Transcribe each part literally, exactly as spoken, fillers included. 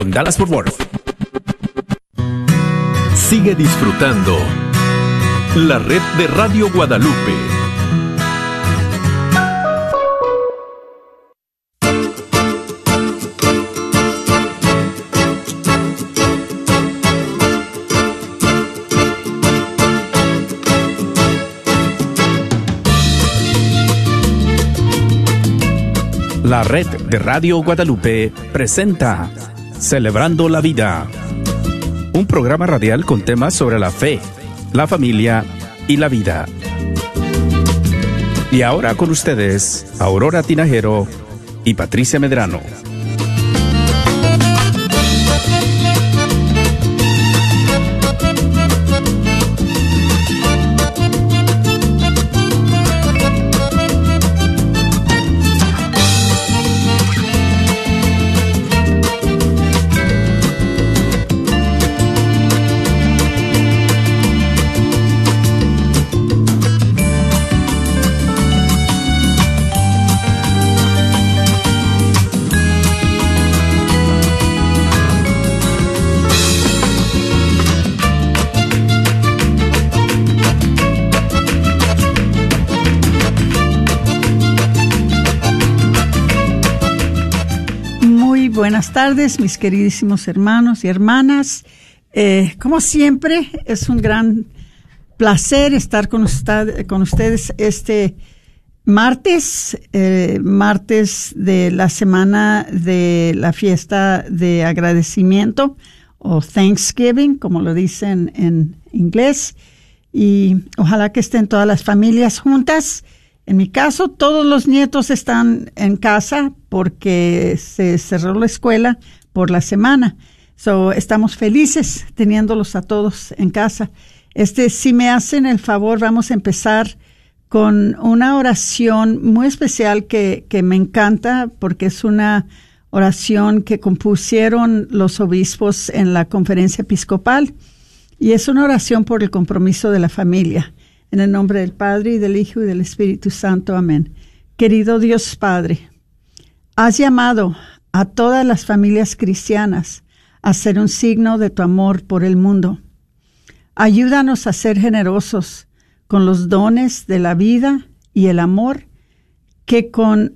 Dallas-Fort Worth. Sigue disfrutando la red de Radio Guadalupe. La red de Radio Guadalupe presenta Celebrando la Vida, un programa radial con temas sobre la fe, la familia y la vida. Y ahora con ustedes, Aurora Tinajero y Patricia Medrano. Buenas tardes, mis queridísimos hermanos y hermanas. Eh, como siempre, es un gran placer estar con, usted, con ustedes este martes, eh, martes de la semana de la fiesta de agradecimiento o Thanksgiving, como lo dicen en inglés. Y ojalá que estén todas las familias juntas. En mi caso, todos los nietos están en casa porque se cerró la escuela por la semana. So, estamos felices teniéndolos a todos en casa. Este, si me hacen el favor, vamos a empezar con una oración muy especial que, que me encanta porque es una oración que compusieron los obispos en la conferencia episcopal y es una oración por el compromiso de la familia. En el nombre del Padre, y del Hijo, y del Espíritu Santo. Amén. Querido Dios Padre, has llamado a todas las familias cristianas a ser un signo de tu amor por el mundo. Ayúdanos a ser generosos con los dones de la vida y el amor que con,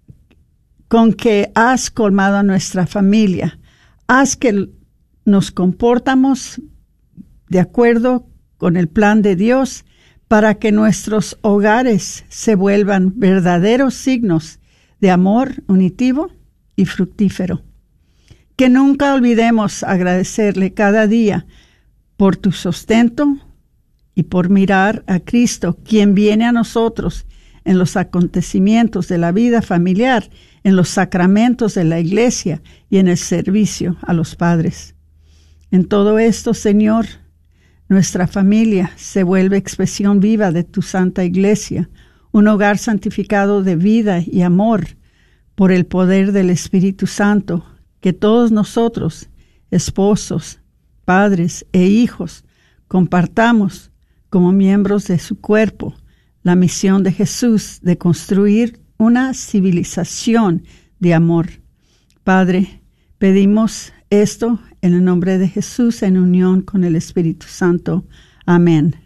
con que has colmado a nuestra familia. Haz que nos comportamos de acuerdo con el plan de Dios, para que nuestros hogares se vuelvan verdaderos signos de amor unitivo y fructífero. Que nunca olvidemos agradecerle cada día por tu sustento y por mirar a Cristo, quien viene a nosotros en los acontecimientos de la vida familiar, en los sacramentos de la iglesia y en el servicio a los padres. En todo esto, Señor, nuestra familia se vuelve expresión viva de tu santa iglesia, un hogar santificado de vida y amor por el poder del Espíritu Santo, que todos nosotros, esposos, padres e hijos, compartamos como miembros de su cuerpo la misión de Jesús de construir una civilización de amor. Padre, pedimos esto en el nombre de Jesús, en unión con el Espíritu Santo. Amén.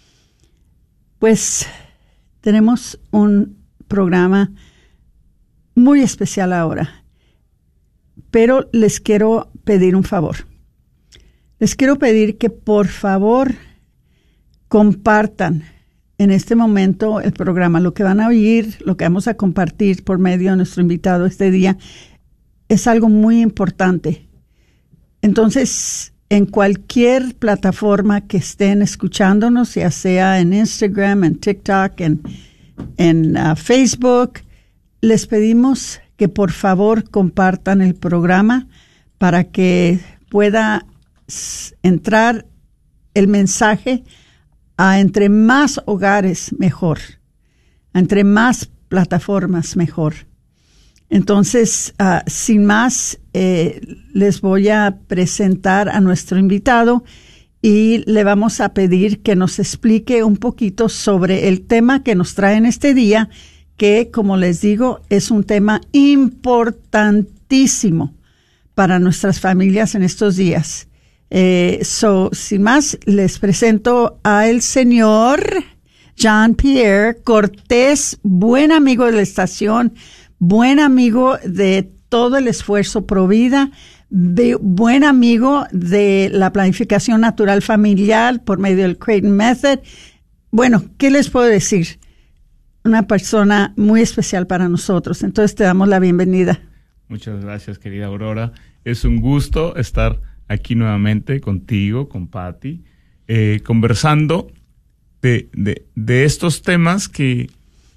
Pues tenemos un programa muy especial ahora, pero les quiero pedir un favor. Les quiero pedir que por favor compartan en este momento el programa. Lo que van a oír, lo que vamos a compartir por medio de nuestro invitado este día, es algo muy importante. Entonces, en cualquier plataforma que estén escuchándonos, ya sea en Instagram, en TikTok, en, en uh, Facebook, les pedimos que por favor compartan el programa para que pueda entrar el mensaje a entre más hogares mejor, a entre más plataformas mejor. Entonces, uh, sin más, eh, les voy a presentar a nuestro invitado y le vamos a pedir que nos explique un poquito sobre el tema que nos trae en este día, que, como les digo, es un tema importantísimo para nuestras familias en estos días. Eh, so, sin más, les presento al señor Jean-Pierre Cortés, buen amigo de la estación, buen amigo de todo el esfuerzo Provida, de, buen amigo de la planificación natural familiar por medio del Creighton Method. Bueno, ¿qué les puedo decir? Una persona muy especial para nosotros. Entonces te damos la bienvenida. Muchas gracias, querida Aurora. Es un gusto estar aquí nuevamente contigo, con Patti, eh, conversando de, de, de estos temas que,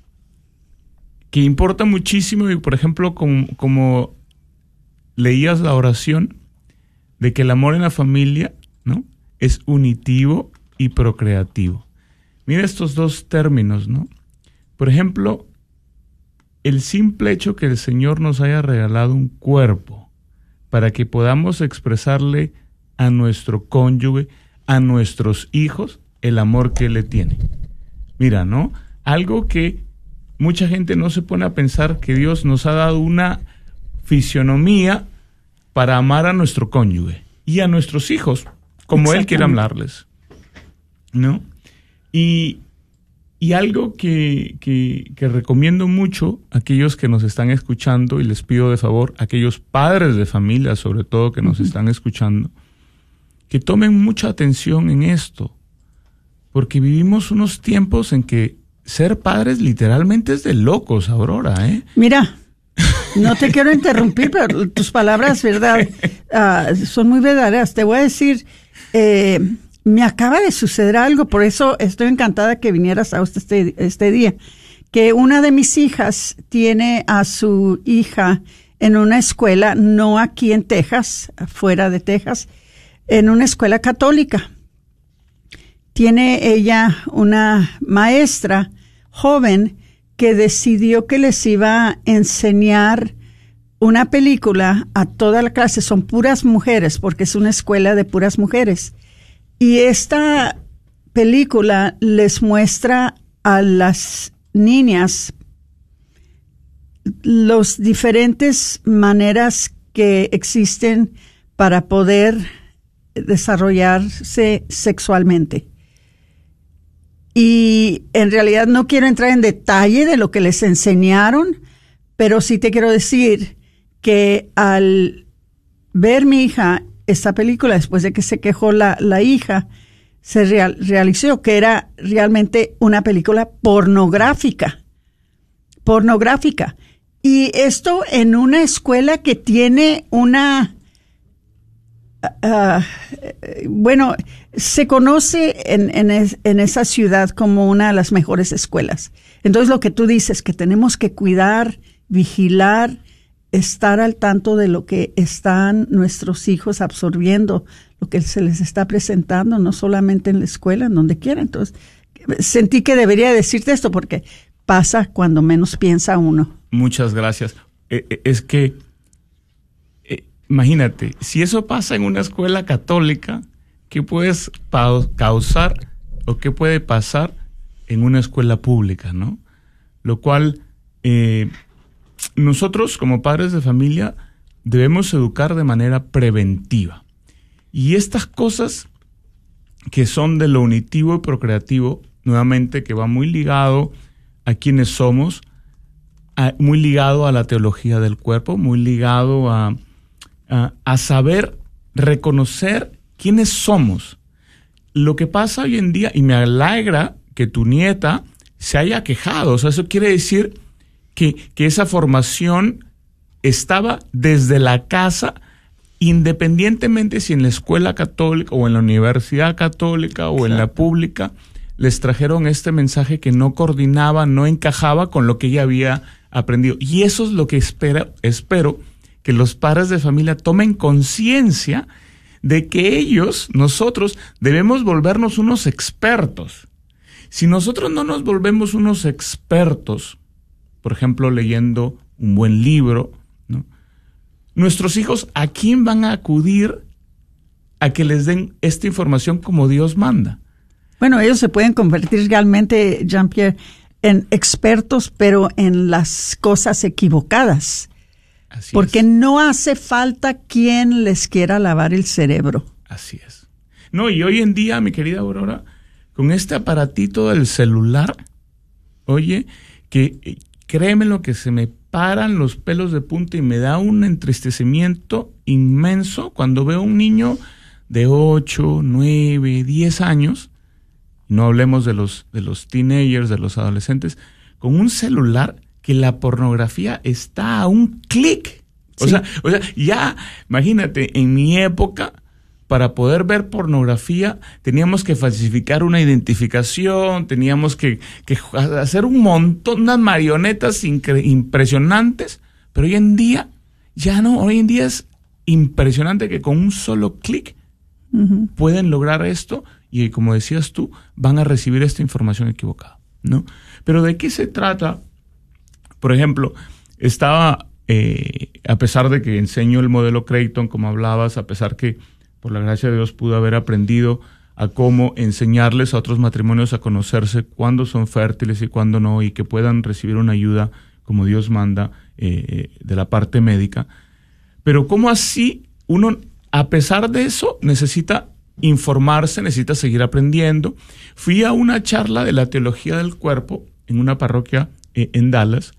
que importan muchísimo. Y, por ejemplo, como, como leías la oración, de que el amor en la familia, ¿no?, es unitivo y procreativo. Mira estos dos términos, ¿no? Por ejemplo, el simple hecho que el Señor nos haya regalado un cuerpo para que podamos expresarle a nuestro cónyuge, a nuestros hijos, el amor que Él le tiene. Mira, ¿no? Algo que mucha gente no se pone a pensar, que Dios nos ha dado una fisionomía para amar a nuestro cónyuge y a nuestros hijos, como Él quiere hablarles, ¿no? Y... Y algo que, que, que recomiendo mucho a aquellos que nos están escuchando, y les pido de favor a aquellos padres de familia, sobre todo, que nos uh-huh. están escuchando, que tomen mucha atención en esto, porque vivimos unos tiempos en que ser padres literalmente es de locos, Aurora, ¿eh? Mira, no te quiero interrumpir, pero tus palabras, verdad, uh, son muy verdaderas. Te voy a decir... Eh, Me acaba de suceder algo, por eso estoy encantada que vinieras a este, este día. Que una de mis hijas tiene a su hija en una escuela, no aquí en Texas, fuera de Texas, en una escuela católica. Tiene ella una maestra joven que decidió que les iba a enseñar una película a toda la clase. Son puras mujeres, porque es una escuela de puras mujeres. Y esta película les muestra a las niñas las diferentes maneras que existen para poder desarrollarse sexualmente. Y en realidad no quiero entrar en detalle de lo que les enseñaron, pero sí te quiero decir que al ver mi hija esta película, después de que se quejó la, la hija, se real, realizó que era realmente una película pornográfica. Pornográfica. Y esto en una escuela que tiene una... Uh, bueno, se conoce en, en, es, en esa ciudad como una de las mejores escuelas. Entonces lo que tú dices, que tenemos que cuidar, vigilar, estar al tanto de lo que están nuestros hijos absorbiendo, lo que se les está presentando, no solamente en la escuela, en donde quiera. Entonces, sentí que debería decirte esto porque pasa cuando menos piensa uno. Muchas gracias. Eh, es que, eh, imagínate, si eso pasa en una escuela católica, ¿qué puedes pa- causar o qué puede pasar en una escuela pública, no? Lo cual... Eh, Nosotros, como padres de familia, debemos educar de manera preventiva. Y estas cosas que son de lo unitivo y procreativo, nuevamente, que va muy ligado a quienes somos, a, muy ligado a la teología del cuerpo, muy ligado a, a, a saber reconocer quiénes somos. Lo que pasa hoy en día, y me alegra que tu nieta se haya quejado, o sea, eso quiere decir... Que, que esa formación estaba desde la casa, independientemente si en la escuela católica o en la universidad católica o Exacto. en la pública, les trajeron este mensaje que no coordinaba, no encajaba con lo que ella había aprendido. Y eso es lo que espera, espero que los padres de familia tomen conciencia de que ellos, nosotros, debemos volvernos unos expertos. Si nosotros no nos volvemos unos expertos, por ejemplo, leyendo un buen libro, ¿no?, nuestros hijos, ¿a quién van a acudir a que les den esta información como Dios manda? Bueno, ellos se pueden convertir realmente, Jean-Pierre, en expertos, pero en las cosas equivocadas. Así porque es. no hace falta quien les quiera lavar el cerebro. Así es. No, y hoy en día, mi querida Aurora, con este aparatito del celular, oye, que créeme lo que se me paran los pelos de punta y me da un entristecimiento inmenso cuando veo a un niño de ocho, nueve, diez años, no hablemos de los, de los teenagers, de los adolescentes, con un celular que la pornografía está a un clic. O Sí. sea, o sea, ya, imagínate, en mi época, para poder ver pornografía, teníamos que falsificar una identificación, teníamos que, que hacer un montón, unas marionetas incre- impresionantes, pero hoy en día, ya no, hoy en día es impresionante que con un solo clic uh-huh. pueden lograr esto y, como decías tú, van a recibir esta información equivocada, ¿no? Pero ¿de qué se trata? Por ejemplo, estaba, eh, a pesar de que enseño el modelo Creighton, como hablabas, a pesar que por la gracia de Dios pude haber aprendido a cómo enseñarles a otros matrimonios a conocerse cuándo son fértiles y cuándo no, y que puedan recibir una ayuda como Dios manda eh, de la parte médica. Pero cómo así uno, a pesar de eso, necesita informarse, necesita seguir aprendiendo. Fui a una charla de la teología del cuerpo en una parroquia eh, en Dallas,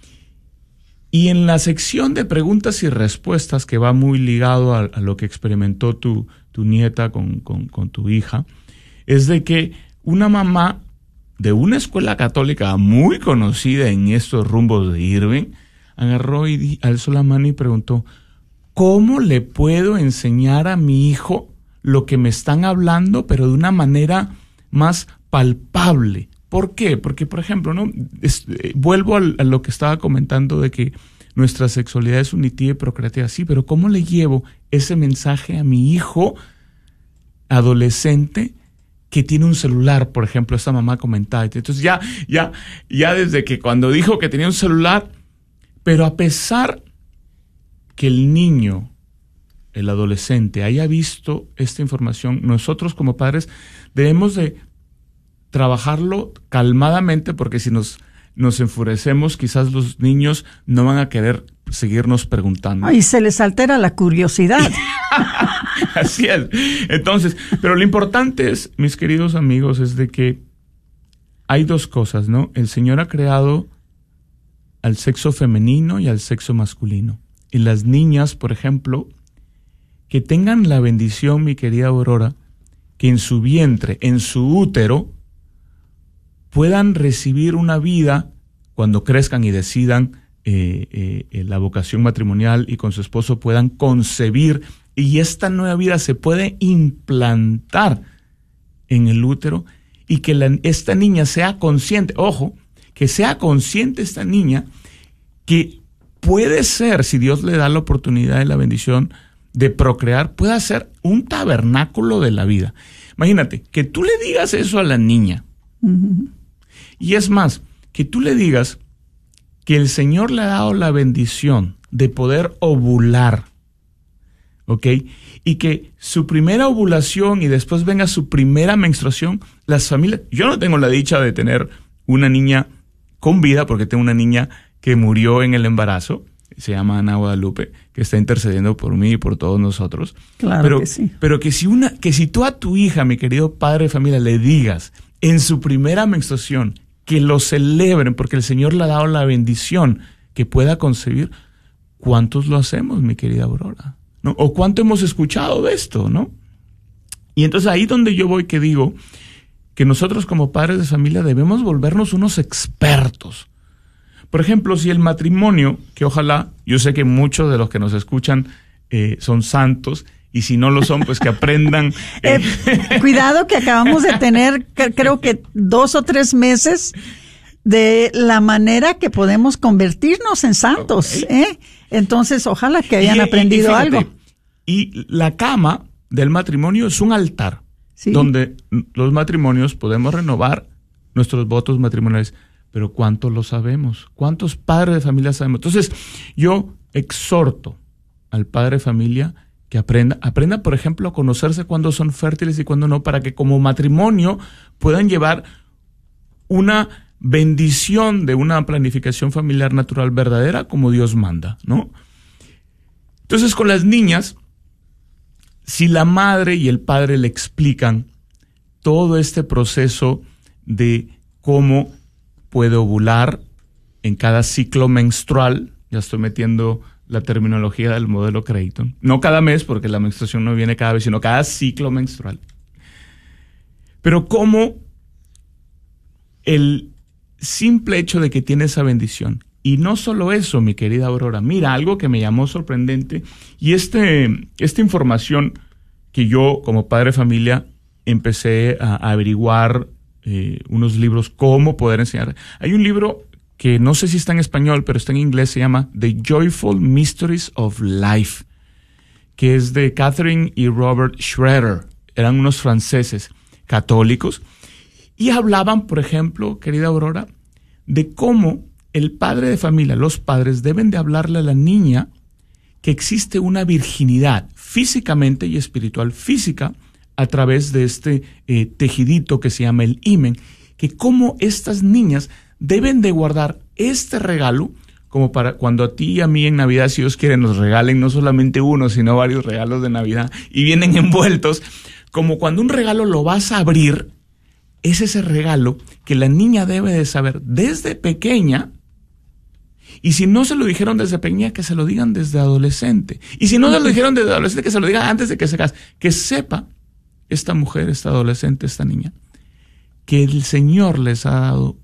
y en la sección de preguntas y respuestas, que va muy ligado a, a lo que experimentó tu, tu nieta con, con, con tu hija, es de que una mamá de una escuela católica muy conocida en estos rumbos de Irving agarró y di, alzó la mano y preguntó: ¿cómo le puedo enseñar a mi hijo lo que me están hablando, pero de una manera más palpable? ¿Por qué? Porque, por ejemplo, ¿no? Es, eh, vuelvo al, a lo que estaba comentando de que nuestra sexualidad es unitiva y procreativa. Sí, pero ¿cómo le llevo ese mensaje a mi hijo adolescente que tiene un celular? Por ejemplo, esta mamá comentaba. Entonces ya, ya, ya desde que cuando dijo que tenía un celular, pero a pesar que el niño, el adolescente, haya visto esta información, nosotros como padres debemos de trabajarlo calmadamente, porque si nos, nos enfurecemos, quizás los niños no van a querer seguirnos preguntando. Y se les altera la curiosidad. Así es. Entonces, pero lo importante es, mis queridos amigos, es de que hay dos cosas, ¿no? El Señor ha creado al sexo femenino y al sexo masculino. Y las niñas, por ejemplo, que tengan la bendición, mi querida Aurora, que en su vientre, en su útero, puedan recibir una vida cuando crezcan y decidan eh, eh, la vocación matrimonial y con su esposo puedan concebir, y esta nueva vida se puede implantar en el útero, y que la, esta niña sea consciente, ojo, que sea consciente esta niña que puede ser, si Dios le da la oportunidad y la bendición de procrear, pueda ser un tabernáculo de la vida. Imagínate, que tú le digas eso a la niña. Uh-huh. Y es más, que tú le digas que el Señor le ha dado la bendición de poder ovular, ¿ok? Y que su primera ovulación y después venga su primera menstruación, las familias... Yo no tengo la dicha de tener una niña con vida, porque tengo una niña que murió en el embarazo, se llama Ana Guadalupe, que está intercediendo por mí y por todos nosotros. Claro pero, que sí. Pero que si, una, que si tú a tu hija, mi querido padre de familia, le digas en su primera menstruación que lo celebren porque el Señor le ha dado la bendición que pueda concebir, ¿cuántos lo hacemos, mi querida Aurora? ¿No? ¿O cuánto hemos escuchado de esto, no? Y entonces ahí donde yo voy, que digo que nosotros como padres de familia debemos volvernos unos expertos. Por ejemplo, si el matrimonio, que ojalá, yo sé que muchos de los que nos escuchan eh, son santos, y si no lo son, pues que aprendan. Eh, eh, cuidado, que acabamos de tener, creo que dos o tres meses de la manera que podemos convertirnos en santos. Okay. ¿eh? Entonces, ojalá que hayan y, aprendido y fíjate, algo. Y la cama del matrimonio es un altar, ¿sí?, donde los matrimonios podemos renovar nuestros votos matrimoniales. Pero ¿cuántos lo sabemos? ¿Cuántos padres de familia sabemos? Entonces, yo exhorto al padre de familia que aprenda, aprenda, por ejemplo, a conocerse cuándo son fértiles y cuándo no, para que como matrimonio puedan llevar una bendición de una planificación familiar natural verdadera como Dios manda, ¿no? Entonces, con las niñas, si la madre y el padre le explican todo este proceso de cómo puede ovular en cada ciclo menstrual, ya estoy metiendo la terminología del modelo Creighton, no cada mes, porque la menstruación no viene cada vez, sino cada ciclo menstrual. Pero cómo el simple hecho de que tiene esa bendición, y no solo eso, mi querida Aurora, mira, algo que me llamó sorprendente, y este, esta información que yo como padre de familia empecé a, a averiguar eh, unos libros, cómo poder enseñar. Hay un libro que no sé si está en español, pero está en inglés, se llama The Joyful Mysteries of Life, que es de Catherine y Robert Schroeder. Eran unos franceses católicos, y hablaban, por ejemplo, querida Aurora, de cómo el padre de familia, los padres, deben de hablarle a la niña que existe una virginidad físicamente y espiritual física a través de este eh, tejidito que se llama el himen, que cómo estas niñas deben de guardar este regalo como para cuando a ti y a mí en Navidad, si Dios quiere, nos regalen no solamente uno, sino varios regalos de Navidad y vienen envueltos, como cuando un regalo lo vas a abrir, es ese regalo que la niña debe de saber desde pequeña. Y si no se lo dijeron desde pequeña, que se lo digan desde adolescente. Y si no se lo dijeron desde adolescente, que se lo digan antes de que se case. Que sepa esta mujer, esta adolescente, esta niña, que el Señor les ha dado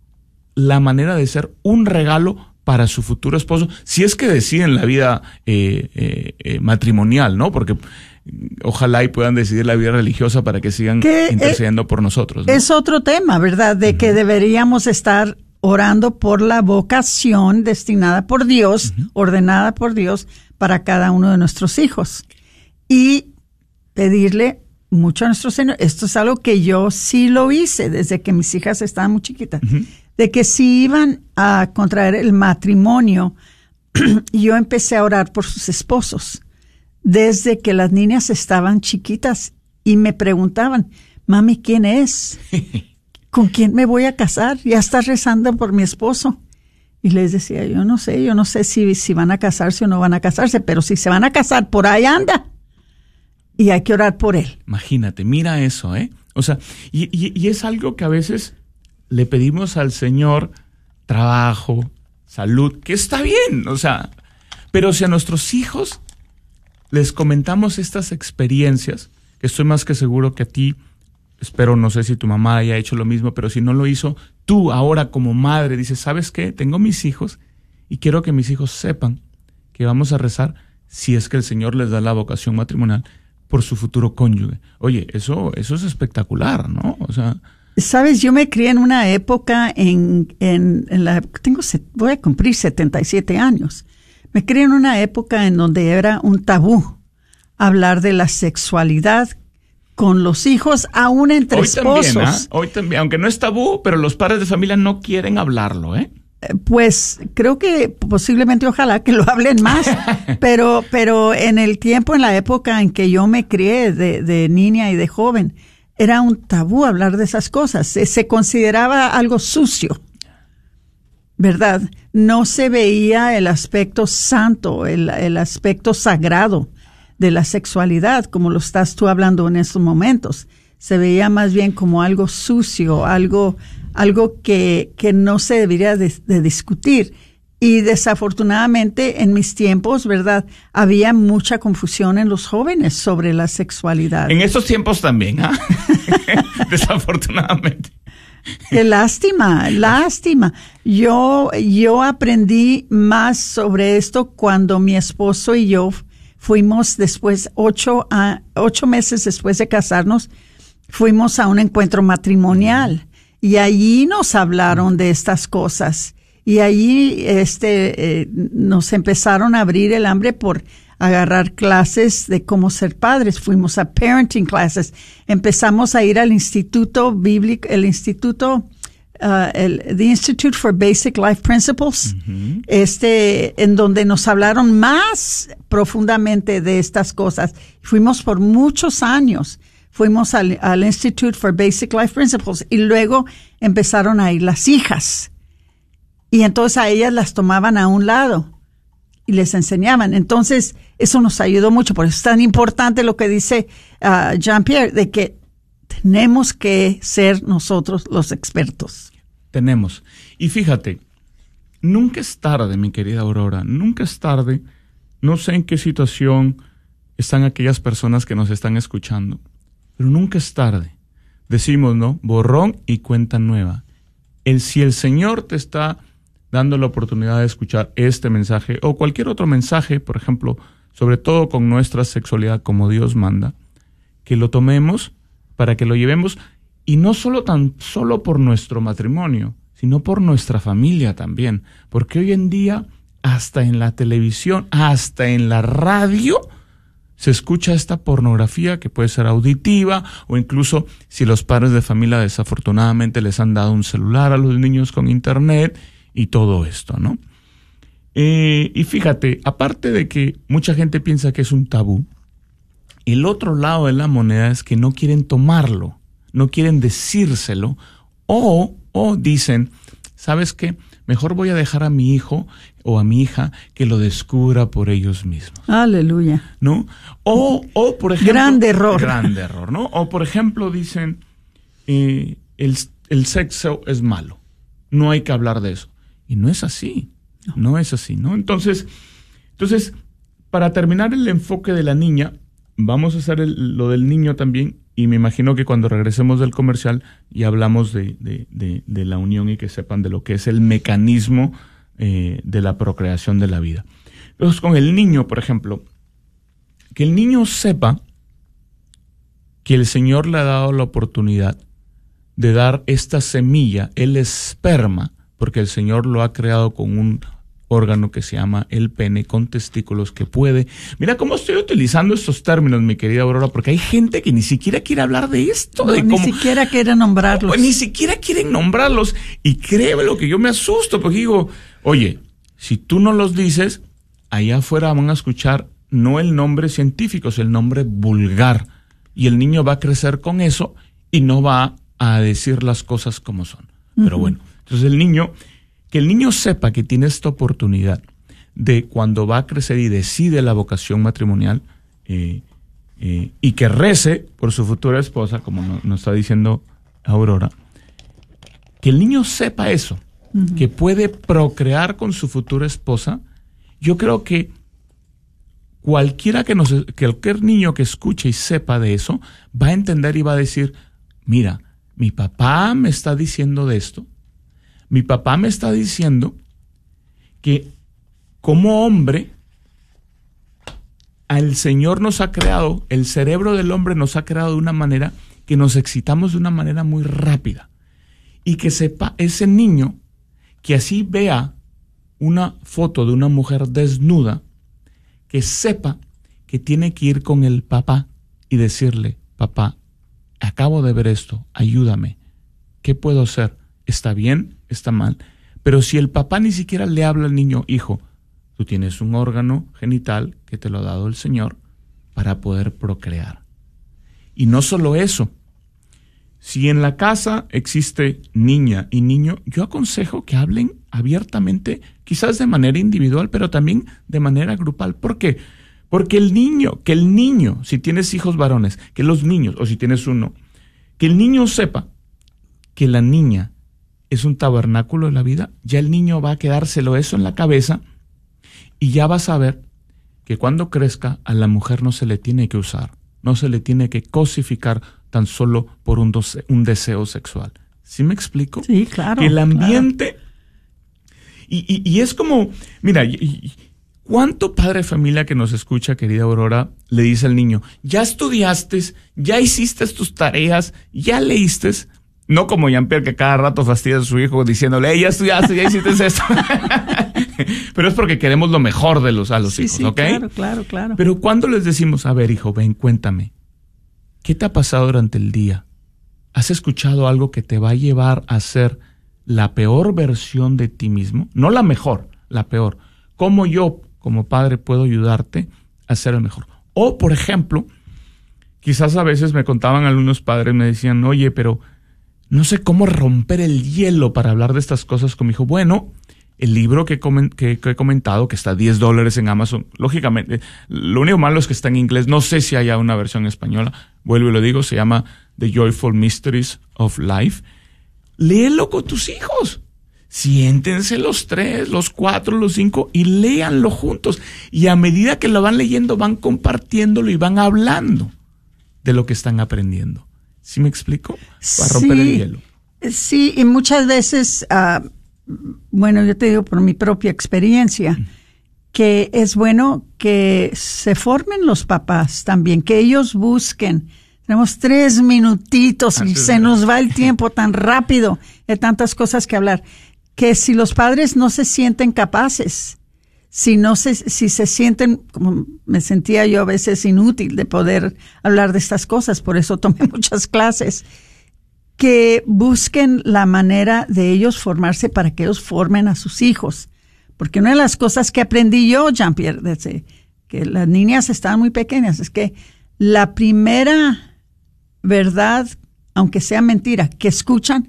la manera de ser un regalo para su futuro esposo, si es que deciden la vida eh, eh, eh, matrimonial, ¿no? Porque ojalá y puedan decidir la vida religiosa para que sigan que intercediendo es, por nosotros, ¿no? Es otro tema, ¿verdad? De uh-huh. que deberíamos estar orando por la vocación destinada por Dios, uh-huh. ordenada por Dios para cada uno de nuestros hijos. Y pedirle mucho a nuestro Señor. Esto es algo que yo sí lo hice desde que mis hijas estaban muy chiquitas. Uh-huh. De que si iban a contraer el matrimonio, yo empecé a orar por sus esposos. Desde que las niñas estaban chiquitas y me preguntaban, mami, ¿quién es? ¿Con quién me voy a casar? Ya estás rezando por mi esposo. Y les decía, yo no sé, yo no sé si, si van a casarse o no van a casarse, pero si se van a casar, por ahí anda. Y hay que orar por él. Imagínate, mira eso, ¿eh? O sea, y, y, y es algo que a veces le pedimos al Señor trabajo, salud, que está bien, o sea, pero si a nuestros hijos les comentamos estas experiencias, que estoy más que seguro que a ti, espero, no sé si tu mamá haya hecho lo mismo, pero si no lo hizo, tú ahora como madre dices, ¿sabes qué? Tengo mis hijos y quiero que mis hijos sepan que vamos a rezar si es que el Señor les da la vocación matrimonial por su futuro cónyuge. Oye, eso, eso es espectacular, ¿no? O sea... Sabes, yo me crié en una época en, en, en la tengo voy a cumplir setenta y siete años. Me crié en una época en donde era un tabú hablar de la sexualidad con los hijos, aún entre Hoy esposos. También, ¿eh? Hoy también, aunque no es tabú, pero los padres de familia no quieren hablarlo, ¿eh? Pues creo que posiblemente, ojalá que lo hablen más, pero, pero en el tiempo, en la época en que yo me crié de, de niña y de joven, era un tabú hablar de esas cosas. Se, se consideraba algo sucio, ¿verdad? No se veía el aspecto santo, el, el aspecto sagrado de la sexualidad, como lo estás tú hablando en estos momentos. Se veía más bien como algo sucio, algo, algo que, que no se debería de, de discutir. Y desafortunadamente en mis tiempos, ¿verdad? Había mucha confusión en los jóvenes sobre la sexualidad. En estos tiempos también, ¿ah? Desafortunadamente. Qué lástima, lástima. Yo, yo aprendí más sobre esto cuando mi esposo y yo fuimos después, ocho, a, ocho meses después de casarnos, fuimos a un encuentro matrimonial y allí nos hablaron de estas cosas. Y allí este, eh, nos empezaron a abrir el hambre por agarrar clases de cómo ser padres. Fuimos a parenting classes. Empezamos a ir al instituto bíblico, el instituto, uh, el The Institute for Basic Life Principles, uh-huh. este, en donde nos hablaron más profundamente de estas cosas. Fuimos por muchos años. Fuimos al, al Institute for Basic Life Principles y luego empezaron a ir las hijas. Y entonces a ellas las tomaban a un lado y les enseñaban. Entonces, eso nos ayudó mucho. Por eso es tan importante lo que dice uh, Jean-Pierre, de que tenemos que ser nosotros los expertos. Tenemos. Y fíjate, nunca es tarde, mi querida Aurora, nunca es tarde. No sé en qué situación están aquellas personas que nos están escuchando, pero nunca es tarde. Decimos, ¿no? Borrón y cuenta nueva. El, si el Señor te está dando la oportunidad de escuchar este mensaje o cualquier otro mensaje, por ejemplo, sobre todo con nuestra sexualidad como Dios manda, que lo tomemos para que lo llevemos, y no solo tan solo por nuestro matrimonio, sino por nuestra familia también, porque hoy en día hasta en la televisión, hasta en la radio se escucha esta pornografía que puede ser auditiva, o incluso si los padres de familia desafortunadamente les han dado un celular a los niños con internet y todo esto, ¿no? Eh, y fíjate, aparte de que mucha gente piensa que es un tabú, el otro lado de la moneda es que no quieren tomarlo, no quieren decírselo, o, o dicen, ¿sabes qué? Mejor voy a dejar a mi hijo o a mi hija que lo descubra por ellos mismos. Aleluya. ¿No? O, o por ejemplo... Grande error. Grande error, ¿no? O, por ejemplo, dicen, eh, el, el sexo es malo, no hay que hablar de eso. Y no es así, no, no es así, ¿no? Entonces, entonces, para terminar el enfoque de la niña, vamos a hacer el, lo del niño también, y me imagino que cuando regresemos del comercial y hablamos de, de, de, de la unión y que sepan de lo que es el mecanismo eh, de la procreación de la vida. Entonces, con el niño, por ejemplo, que el niño sepa que el Señor le ha dado la oportunidad de dar esta semilla, el esperma, porque el Señor lo ha creado con un órgano que se llama el pene, con testículos que puede. Mira cómo estoy utilizando estos términos, mi querida Aurora, porque hay gente que ni siquiera quiere hablar de esto. No, de ni cómo, siquiera quiere nombrarlos. Pues, ni siquiera quieren nombrarlos. Y créeme lo que yo me asusto, porque digo, oye, si tú no los dices, allá afuera van a escuchar no el nombre científico, es el nombre vulgar. Y el niño va a crecer con eso y no va a decir las cosas como son. Pero uh-huh. bueno, entonces el niño... Que el niño sepa que tiene esta oportunidad de cuando va a crecer y decide la vocación matrimonial eh, eh, y que rece por su futura esposa, como no, nos está diciendo Aurora, que el niño sepa eso, uh-huh. que puede procrear con su futura esposa. Yo creo que cualquiera que nos, que cualquier niño que escuche y sepa de eso va a entender y va a decir, mira, mi papá me está diciendo de esto. Mi papá me está diciendo que como hombre, el Señor nos ha creado, el cerebro del hombre nos ha creado de una manera que nos excitamos de una manera muy rápida. Y que sepa ese niño que así vea una foto de una mujer desnuda, que sepa que tiene que ir con el papá y decirle, papá, acabo de ver esto, ayúdame, ¿qué puedo hacer? ¿Está bien? ¿Está mal? Pero si el papá ni siquiera le habla al niño, hijo, tú tienes un órgano genital que te lo ha dado el Señor para poder procrear. Y no solo eso, si en la casa existe niña y niño, yo aconsejo que hablen abiertamente, quizás de manera individual, pero también de manera grupal. ¿Por qué? Porque el niño, que el niño, si tienes hijos varones, que los niños, o si tienes uno, que el niño sepa que la niña es un tabernáculo de la vida, ya el niño va a quedárselo eso en la cabeza y ya va a saber que cuando crezca a la mujer no se le tiene que usar, no se le tiene que cosificar tan solo por un, doce, un deseo sexual. ¿Sí me explico? Sí, claro. Que el ambiente... Claro. Y, y, y es como, mira, y, y, ¿cuánto padre de familia que nos escucha, querida Aurora, le dice al niño, ya estudiaste, ya hiciste tus tareas, ya leíste? No como Jean-Pierre, que cada rato fastidia a su hijo diciéndole, hey, ya estudiaste, ya hiciste esto. Pero es porque queremos lo mejor de los, a los sí, hijos, sí, ¿ok? Claro, claro, claro. Pero cuando les decimos, a ver, hijo, ven, cuéntame, ¿qué te ha pasado durante el día? ¿Has escuchado algo que te va a llevar a ser la peor versión de ti mismo? No la mejor, la peor. ¿Cómo yo, como padre, puedo ayudarte a ser el mejor? O, por ejemplo, quizás a veces me contaban algunos padres, me decían, oye, pero no sé cómo romper el hielo para hablar de estas cosas con mi hijo. Bueno, el libro que, comen, que, que he comentado, que está a diez dólares en Amazon, lógicamente, lo único malo es que está en inglés, no sé si haya una versión española, vuelvo y lo digo, se llama The Joyful Mysteries of Life. Léelo con tus hijos. Siéntense los tres, los cuatro, los cinco y léanlo juntos. Y a medida que lo van leyendo, van compartiéndolo y van hablando de lo que están aprendiendo. ¿Sí me explico? Para romper sí, el hielo. Sí, y muchas veces, uh, bueno, yo te digo por mi propia experiencia, mm. que es bueno que se formen los papás también, que ellos busquen. Tenemos tres minutitos y se nos va el tiempo tan rápido, hay tantas cosas que hablar, que si los padres no se sienten capaces, si no se, si se sienten, como me sentía yo a veces inútil de poder hablar de estas cosas, por eso tomé muchas clases, que busquen la manera de ellos formarse para que ellos formen a sus hijos. Porque una de las cosas que aprendí yo, Jean-Pierre, desde que las niñas estaban muy pequeñas, es que la primera verdad, aunque sea mentira, que escuchan,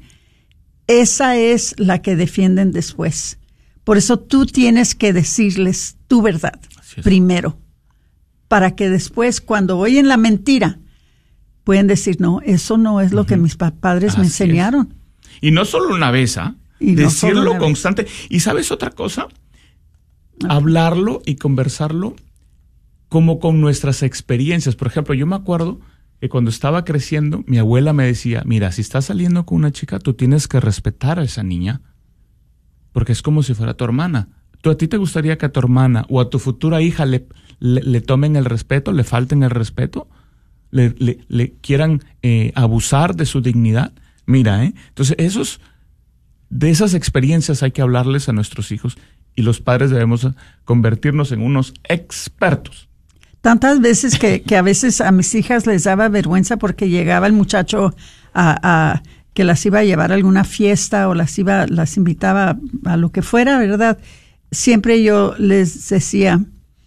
esa es la que defienden después. Por eso tú tienes que decirles tu verdad primero, para que después, cuando oyen la mentira, pueden decir, no, eso no es lo uh-huh. que mis padres Así me enseñaron. Es. Y no solo una vez, ¿ah? ¿eh? Decirlo no constante. Vez. ¿Y sabes otra cosa? Okay. Hablarlo y conversarlo como con nuestras experiencias. Por ejemplo, yo me acuerdo que cuando estaba creciendo, mi abuela me decía, mira, si estás saliendo con una chica, tú tienes que respetar a esa niña, porque es como si fuera tu hermana. ¿Tú a ti te gustaría que a tu hermana o a tu futura hija le, le, le tomen el respeto, le falten el respeto, le, le, le quieran eh, abusar de su dignidad? Mira, ¿eh? Entonces esos, de esas experiencias hay que hablarles a nuestros hijos y los padres debemos convertirnos en unos expertos. Tantas veces que, que a veces a mis hijas les daba vergüenza porque llegaba el muchacho a, a que las iba a llevar a alguna fiesta o las iba, las invitaba a lo que fuera, ¿verdad? Siempre yo les decía,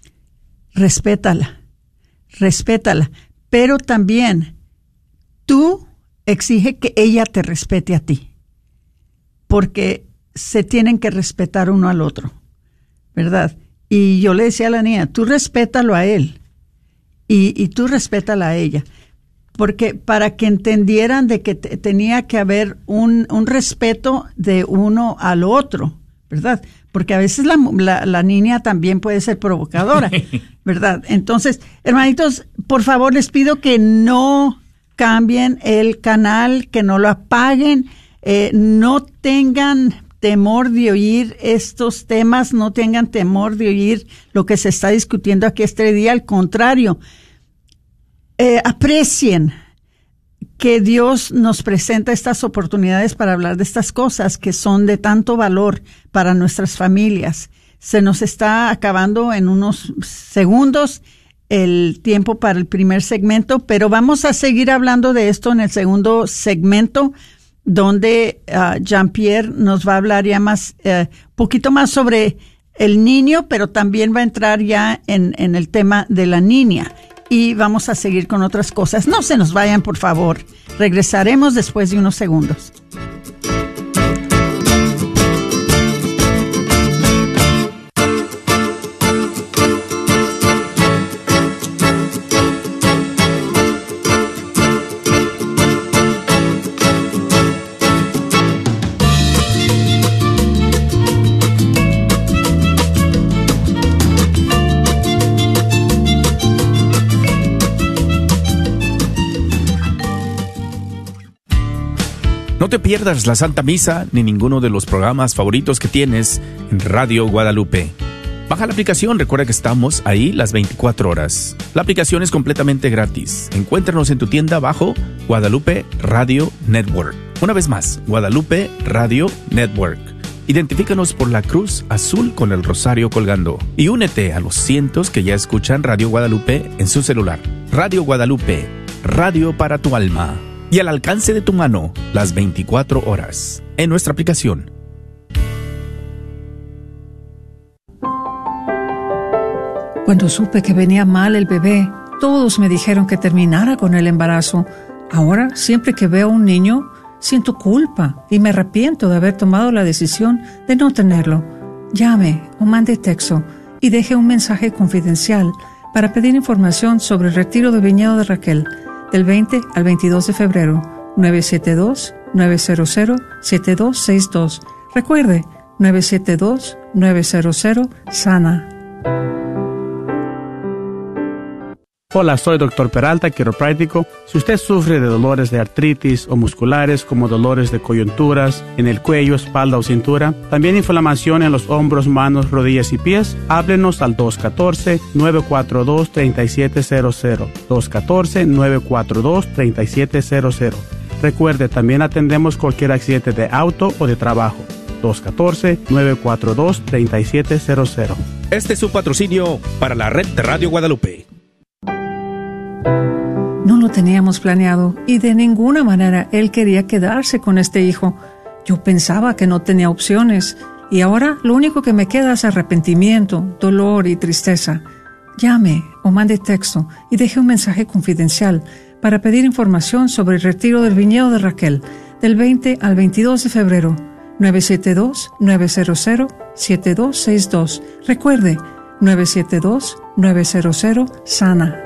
respétala, respétala, pero también tú exige que ella te respete a ti, porque se tienen que respetar uno al otro, ¿verdad? Y yo le decía a la niña, tú respétalo a él. Y, y tú respétala a ella, porque para que entendieran de que te, tenía que haber un, un respeto de uno al otro, ¿verdad? Porque a veces la, la, la niña también puede ser provocadora, ¿verdad? Entonces, hermanitos, por favor les pido que no cambien el canal, que no lo apaguen, eh, no tengan temor de oír estos temas, no tengan temor de oír lo que se está discutiendo aquí este día, al contrario, eh, aprecien que Dios nos presenta estas oportunidades para hablar de estas cosas que son de tanto valor para nuestras familias. Se nos está acabando en unos segundos el tiempo para el primer segmento, pero vamos a seguir hablando de esto en el segundo segmento, donde uh, Jean-Pierre nos va a hablar ya más, un uh, poquito más sobre el niño, pero también va a entrar ya en, en el tema de la niña. Y vamos a seguir con otras cosas. No se nos vayan, por favor. Regresaremos después de unos segundos. No te pierdas la Santa Misa ni ninguno de los programas favoritos que tienes en Radio Guadalupe. Baja la aplicación, recuerda que estamos ahí las veinticuatro horas. La aplicación es completamente gratis. Encuéntranos en tu tienda bajo Guadalupe Radio Network. Una vez más, Guadalupe Radio Network. Identifícanos por la cruz azul con el rosario colgando. Y únete a los cientos que ya escuchan Radio Guadalupe en su celular. Radio Guadalupe, radio para tu alma. Y al alcance de tu mano, las veinticuatro horas, en nuestra aplicación. Cuando supe que venía mal el bebé, todos me dijeron que terminara con el embarazo. Ahora, siempre que veo a un niño, siento culpa y me arrepiento de haber tomado la decisión de no tenerlo. Llame o mande texto y deje un mensaje confidencial para pedir información sobre el retiro de Viñedo de Raquel del veinte al veintidós de febrero. nueve siete dos, nueve cero cero, siete dos seis dos. Recuerde, nueve siete dos, nueve cero cero, SANA. Hola, soy doctor Peralta, quiropráctico. Si usted sufre de dolores de artritis o musculares como dolores de coyunturas en el cuello, espalda o cintura, también inflamación en los hombros, manos, rodillas y pies, háblenos al dos uno cuatro, nueve cuatro dos, tres siete cero cero. dos uno cuatro, nueve cuatro dos, tres siete cero cero. Recuerde, también atendemos cualquier accidente de auto o de trabajo. dos uno cuatro, nueve cuatro dos, tres siete cero cero. Este es un patrocinio para la red de Radio Guadalupe. No lo teníamos planeado y de ninguna manera él quería quedarse con este hijo. Yo pensaba que no tenía opciones y ahora lo único que me queda es arrepentimiento, dolor y tristeza. Llame o mande texto y deje un mensaje confidencial para pedir información sobre el retiro del Viñedo de Raquel del veinte al veintidós de febrero. nueve siete dos, nueve cero cero, siete dos seis dos. Recuerde, nueve siete dos, nueve cero cero, SANA.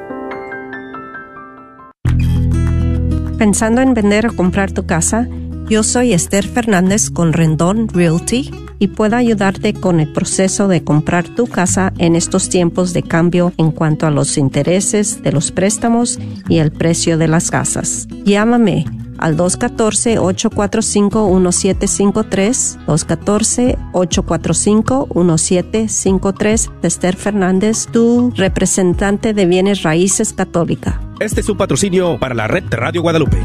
¿Pensando en vender o comprar tu casa? Yo soy Esther Fernández con Rendón Realty y puedo ayudarte con el proceso de comprar tu casa en estos tiempos de cambio en cuanto a los intereses de los préstamos y el precio de las casas. Llámame al dos uno cuatro, ocho cuatro cinco, uno siete cinco tres, dos uno cuatro, ocho cuatro cinco, uno siete cinco tres. Esther Fernández, tu representante de bienes raíces católica. Este es un patrocinio para la red de Radio Guadalupe.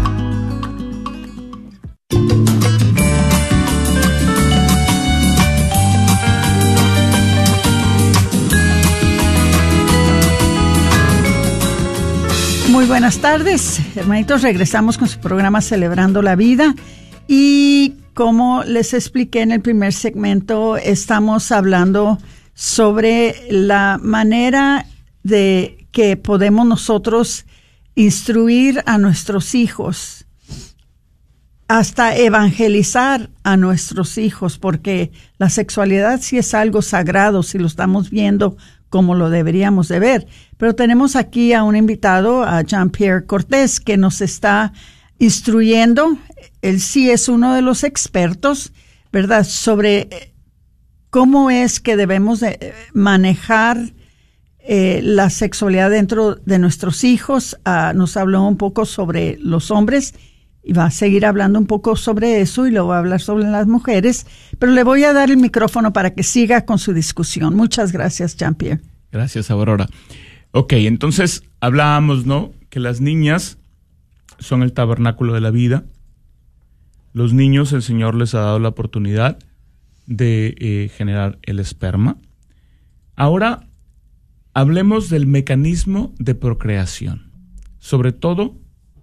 Muy buenas tardes, hermanitos. Regresamos con su programa Celebrando la Vida y como les expliqué en el primer segmento, estamos hablando sobre la manera de que podemos nosotros instruir a nuestros hijos, hasta evangelizar a nuestros hijos, porque la sexualidad sí es algo sagrado si lo estamos viendo como lo deberíamos de ver. Pero tenemos aquí a un invitado, a Jean-Pierre Cortés, que nos está instruyendo. Él sí es uno de los expertos, ¿verdad?, sobre cómo es que debemos de manejar eh, la sexualidad dentro de nuestros hijos. Uh, nos habló un poco sobre los hombres y va a seguir hablando un poco sobre eso y luego va a hablar sobre las mujeres, pero le voy a dar el micrófono para que siga con su discusión. Muchas gracias, Jean-Pierre. Gracias, Aurora. Ok, entonces hablábamos, ¿no?, que las niñas son el tabernáculo de la vida. Los niños, el Señor les ha dado la oportunidad de eh, generar el esperma. Ahora, hablemos del mecanismo de procreación, sobre todo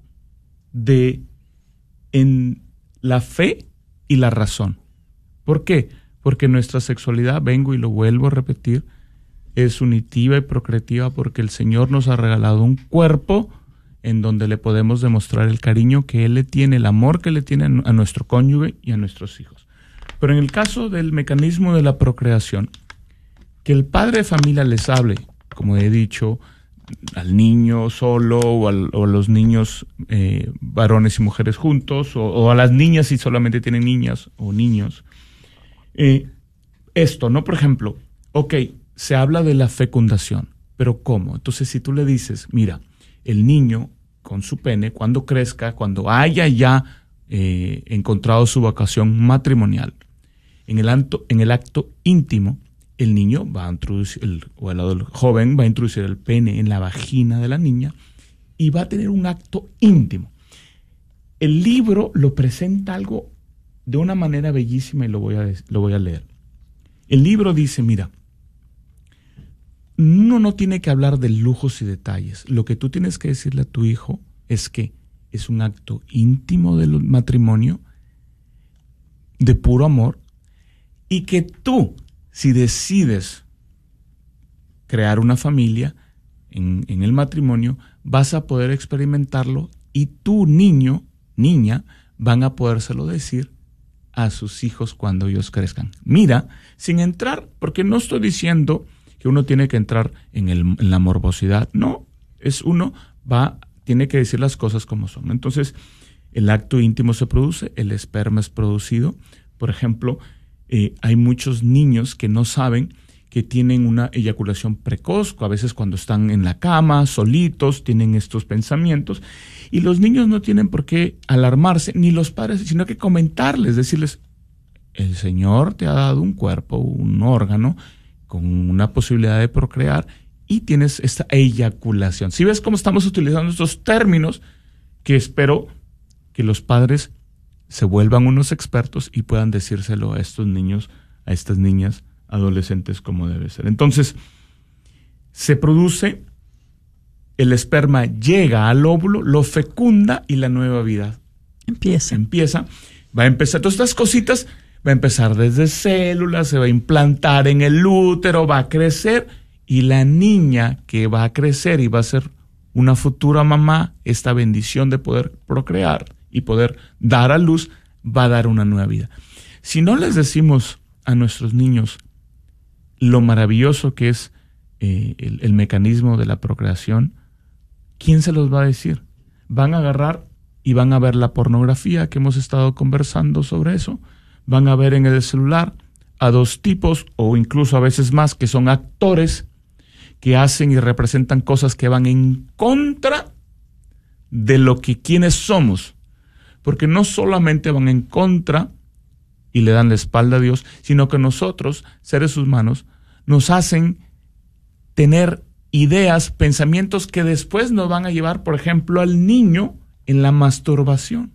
de en la fe y la razón. ¿Por qué? Porque nuestra sexualidad, vengo y lo vuelvo a repetir, es unitiva y procreativa porque el Señor nos ha regalado un cuerpo en donde le podemos demostrar el cariño que Él le tiene, el amor que le tiene a nuestro cónyuge y a nuestros hijos. Pero en el caso del mecanismo de la procreación, que el padre de familia les hable, como he dicho, al niño solo o, al, o a los niños eh, varones y mujeres juntos, o, o a las niñas si solamente tienen niñas o niños. Eh, esto, ¿no? Por ejemplo, ok, se habla de la fecundación, pero ¿cómo? Entonces, si tú le dices, mira, el niño con su pene, cuando crezca, cuando haya ya eh, encontrado su vocación matrimonial, en el, acto, en el acto íntimo, el niño va a introducir, el, o el, el joven va a introducir el pene en la vagina de la niña y va a tener un acto íntimo. El libro lo presenta algo de una manera bellísima y lo voy a, lo voy a leer. El libro dice, mira, uno no tiene que hablar de lujos y detalles. Lo que tú tienes que decirle a tu hijo es que es un acto íntimo del matrimonio, de puro amor, y que tú, si decides crear una familia en, en el matrimonio, vas a poder experimentarlo y tu niño, niña, van a podérselo decir a sus hijos cuando ellos crezcan. Mira, sin entrar, porque no estoy diciendo que uno tiene que entrar en, el, en la morbosidad, no, es uno va, tiene que decir las cosas como son. Entonces, el acto íntimo se produce, el esperma es producido. Por ejemplo, eh, hay muchos niños que no saben que tienen una eyaculación precoz, a veces cuando están en la cama, solitos, tienen estos pensamientos, y los niños no tienen por qué alarmarse, ni los padres, sino que comentarles, decirles, el Señor te ha dado un cuerpo, un órgano, con una posibilidad de procrear, y tienes esta eyaculación. Si ves cómo estamos utilizando estos términos, que espero que los padres se vuelvan unos expertos y puedan decírselo a estos niños, a estas niñas, adolescentes como debe ser. Entonces, se produce, el esperma llega al óvulo, lo fecunda y la nueva vida empieza. Empieza, va a empezar, todas estas cositas, va a empezar desde células, se va a implantar en el útero, va a crecer, y la niña que va a crecer y va a ser una futura mamá, esta bendición de poder procrear y poder dar a luz, va a dar una nueva vida. Si no les decimos a nuestros niños lo maravilloso que es eh, el, el mecanismo de la procreación, ¿quién se los va a decir? Van a agarrar y van a ver la pornografía, que hemos estado conversando sobre eso, van a ver en el celular a dos tipos, o incluso a veces más, que son actores, que hacen y representan cosas que van en contra de lo que quienes somos, porque no solamente van en contra y le dan la espalda a Dios, sino que nosotros, seres humanos, nos hacen tener ideas, pensamientos que después nos van a llevar, por ejemplo, al niño en la masturbación.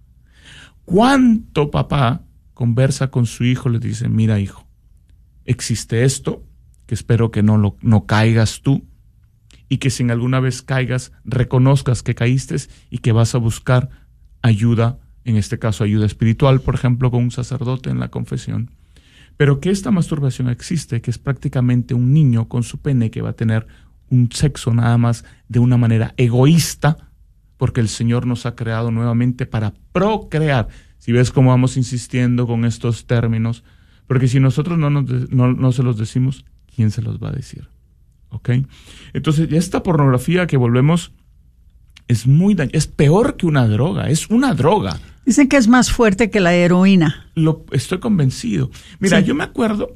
¿Cuánto papá conversa con su hijo, le dice, mira hijo, existe esto, que espero que no, lo, no caigas tú, y que si en alguna vez caigas, reconozcas que caíste y que vas a buscar ayuda, en este caso ayuda espiritual, por ejemplo, con un sacerdote en la confesión. Pero que esta masturbación existe, que es prácticamente un niño con su pene que va a tener un sexo nada más de una manera egoísta, porque el Señor nos ha creado nuevamente para procrear. Si ves cómo vamos insistiendo con estos términos, porque si nosotros no, nos de, no, no se los decimos, ¿quién se los va a decir? ¿Ok? Entonces, esta pornografía que volvemos es muy dañ- es peor que una droga, es una droga. Dicen que es más fuerte que la heroína. Lo, estoy convencido. Mira, Sí. yo me acuerdo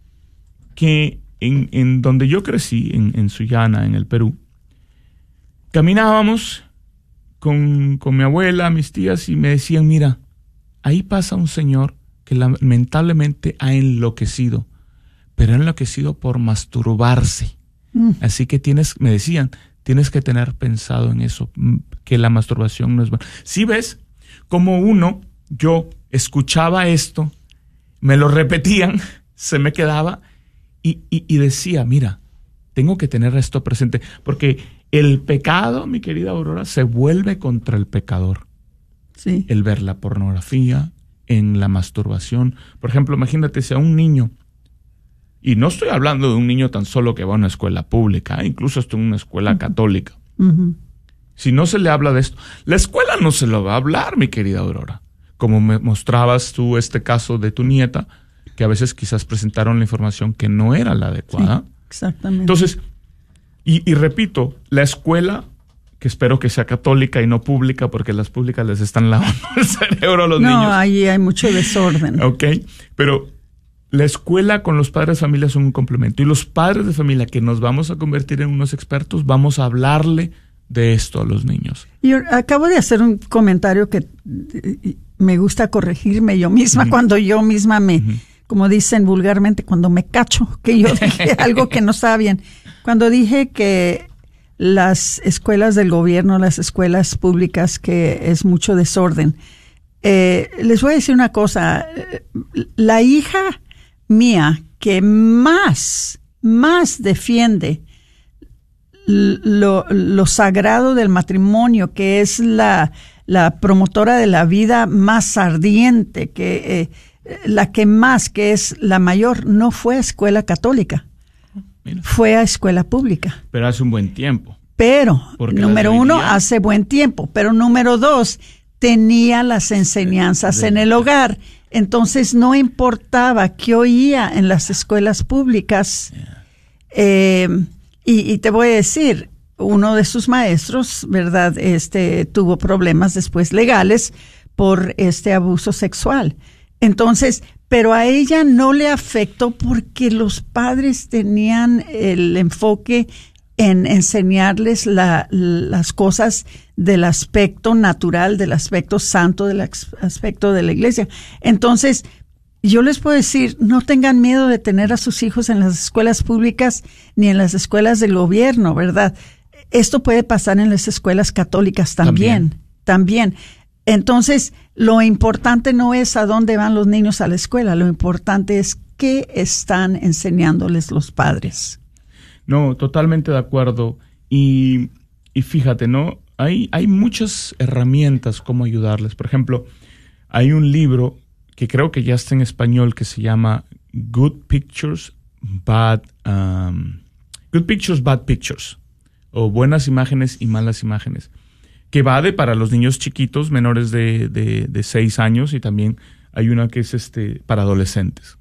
que en, en donde yo crecí, en, en Sullana, en el Perú, caminábamos con, con mi abuela, mis tías, y me decían, mira, ahí pasa un señor que lamentablemente ha enloquecido, pero ha enloquecido por masturbarse. Mm. Así que tienes, me decían, tienes que tener pensado en eso, que la masturbación no es buena. Si ves como uno, yo escuchaba esto, me lo repetían, se me quedaba y, y, y decía, mira, tengo que tener esto presente, porque el pecado, mi querida Aurora, se vuelve contra el pecador. Sí. El ver la pornografía, en la masturbación. Por ejemplo, imagínate si a un niño, y no estoy hablando de un niño tan solo que va a una escuela pública, ¿eh? Incluso estoy en una escuela uh-huh. católica. Uh-huh. Si no se le habla de esto, la escuela no se lo va a hablar, mi querida Aurora. Como me mostrabas tú este caso de tu nieta, que a veces quizás presentaron la información que no era la adecuada. Sí, exactamente. Entonces, y, y repito, la escuela, que espero que sea católica y no pública, porque las públicas les están lavando el cerebro a los no, niños. No, ahí hay mucho desorden. Ok, pero la escuela con los padres de familia son un complemento. Y los padres de familia que nos vamos a convertir en unos expertos, vamos a hablarle de esto a los niños. Yo acabo de hacer un comentario que me gusta corregirme yo misma, uh-huh. cuando yo misma me, uh-huh. como dicen vulgarmente, cuando me cacho, que yo dije algo que no estaba bien. Cuando dije que las escuelas del gobierno, las escuelas públicas, que es mucho desorden. Eh, les voy a decir una cosa, la hija mía que más, más defiende lo, lo sagrado del matrimonio, que es la, la promotora de la vida más ardiente, que eh, la que más, que es la mayor, no fue a escuela católica. Mira. Fue a escuela pública. Pero hace un buen tiempo. Pero, número uno, hace buen tiempo. Pero número dos, tenía las enseñanzas de, de, en el hogar. Entonces no importaba qué oía en las escuelas públicas. Yeah. Eh, y, y te voy a decir, uno de sus maestros, ¿verdad? Este tuvo problemas después legales por este abuso sexual. Entonces, pero a ella no le afectó porque los padres tenían el enfoque en enseñarles la, las cosas del aspecto natural, del aspecto santo, del aspecto de la iglesia. Entonces, yo les puedo decir, no tengan miedo de tener a sus hijos en las escuelas públicas ni en las escuelas del gobierno, ¿verdad? Esto puede pasar en las escuelas católicas también, también. también. Entonces, lo importante no es a dónde van los niños a la escuela, lo importante es qué están enseñándoles los padres. No, totalmente de acuerdo. Y, y fíjate, ¿no? Hay, hay muchas herramientas cómo ayudarles. Por ejemplo, hay un libro que creo que ya está en español que se llama Good Pictures, Bad, um, Good Pictures, Bad Pictures, o Buenas Imágenes y Malas Imágenes, que va de para los niños chiquitos menores de, de, de seis años, y también hay una que es este para adolescentes,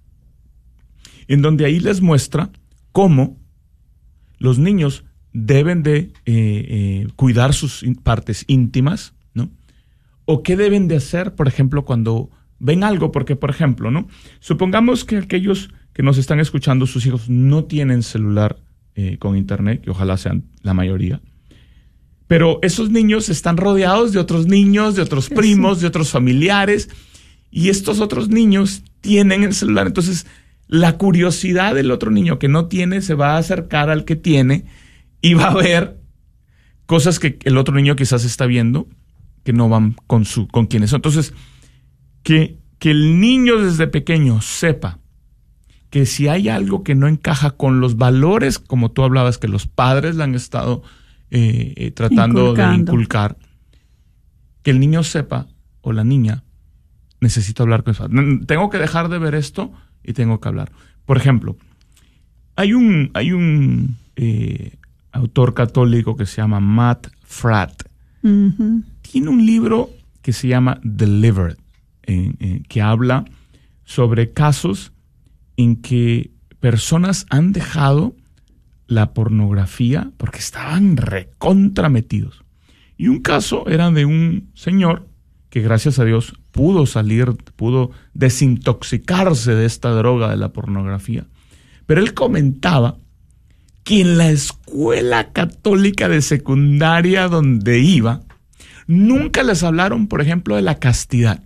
en donde ahí les muestra cómo los niños deben de eh, eh, cuidar sus in- partes íntimas, ¿no? O qué deben de hacer, por ejemplo, cuando ven algo, porque, por ejemplo, ¿no? Supongamos que aquellos que nos están escuchando, sus hijos no tienen celular eh, con internet, que ojalá sean la mayoría, pero esos niños están rodeados de otros niños, de otros primos, sí, de otros familiares, y estos otros niños tienen el celular. Entonces, la curiosidad del otro niño que no tiene se va a acercar al que tiene y va a ver cosas que el otro niño quizás está viendo que no van con su con quienes son. Entonces, que, que el niño desde pequeño sepa que si hay algo que no encaja con los valores, como tú hablabas, que los padres le han estado eh, eh, tratando Inculcando. de inculcar, que el niño sepa, o la niña, necesito hablar con eso. Tengo que dejar de ver esto y tengo que hablar. Por ejemplo, hay un, hay un eh, autor católico que se llama Matt Fradd. Uh-huh. Tiene un libro que se llama Delivered, eh, eh, que habla sobre casos en que personas han dejado la pornografía porque estaban recontrametidos. Y un caso era de un señor que, gracias a Dios, pudo salir, pudo desintoxicarse de esta droga de la pornografía. Pero él comentaba que en la escuela católica de secundaria donde iba, nunca les hablaron, por ejemplo, de la castidad.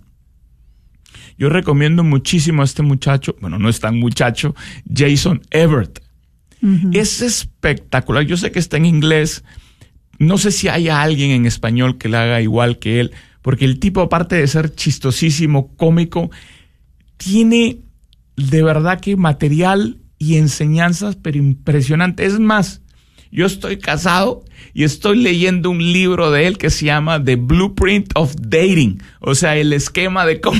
Yo recomiendo muchísimo a este muchacho, bueno, no es tan muchacho, Jason Evert. Uh-huh. Es espectacular. Yo sé que está en inglés. No sé si haya alguien en español que le haga igual que él, porque el tipo, aparte de ser chistosísimo, cómico, tiene de verdad que material y enseñanzas, pero impresionante. Es más, yo estoy casado y estoy leyendo un libro de él que se llama The Blueprint of Dating, o sea, el esquema de cómo...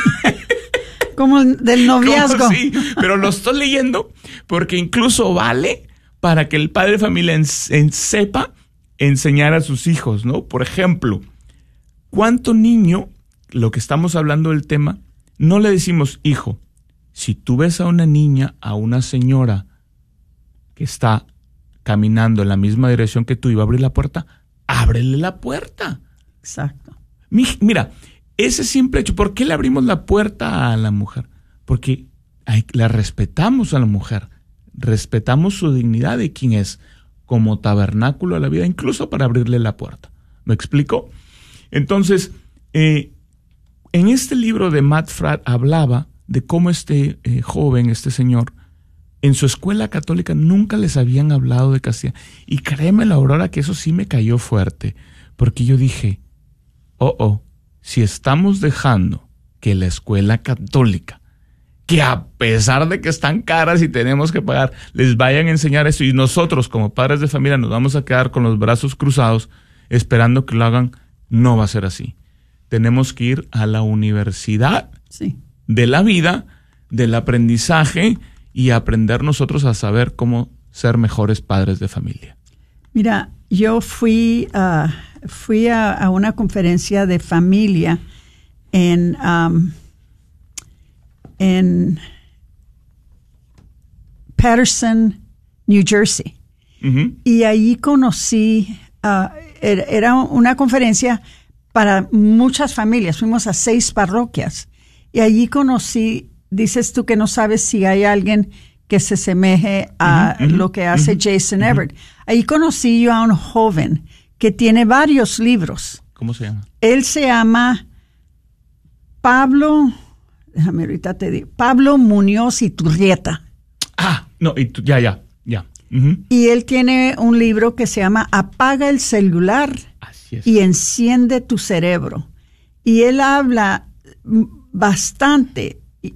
Como del noviazgo. Sí, pero lo estoy leyendo porque incluso vale para que el padre de familia en, en sepa enseñar a sus hijos, ¿no? Por ejemplo, ¿cuánto niño, lo que estamos hablando del tema, no le decimos, hijo, si tú ves a una niña, a una señora que está caminando en la misma dirección que tú y va a abrir la puerta, ábrele la puerta? Exacto. Mi, mira, ese simple hecho, ¿por qué le abrimos la puerta a la mujer? Porque hay, la respetamos a la mujer, respetamos su dignidad de quién es, como tabernáculo de la vida, incluso para abrirle la puerta. ¿Me explico? Entonces, eh, en este libro de Matt Fradd hablaba de cómo este eh, joven, este señor, en su escuela católica nunca les habían hablado de castidad. Y créeme, la Aurora, que eso sí me cayó fuerte, porque yo dije, oh, oh, si estamos dejando que la escuela católica, que a pesar de que están caras y tenemos que pagar, les vayan a enseñar eso, y nosotros como padres de familia nos vamos a quedar con los brazos cruzados esperando que lo hagan, no va a ser así. Tenemos que ir a la universidad sí. de la vida, del aprendizaje, y aprender nosotros a saber cómo ser mejores padres de familia. Mira, yo fui, uh, fui a, a una conferencia de familia en... Um, en Paterson, New Jersey. Uh-huh. Y allí conocí, uh, era, era una conferencia para muchas familias. Fuimos a seis parroquias. Y allí conocí, dices tú que no sabes si hay alguien que se asemeje a uh-huh, uh-huh, lo que hace uh-huh, Jason uh-huh. Everett. Ahí conocí yo a un joven que tiene varios libros. ¿Cómo se llama? Él se llama Pablo, déjame ahorita te digo, Pablo Muñoz Iturrieta. Ah, no, y tú, ya, ya, ya. Uh-huh. Y él tiene un libro que se llama Apaga el celular Así es. y enciende tu cerebro. Y él habla bastante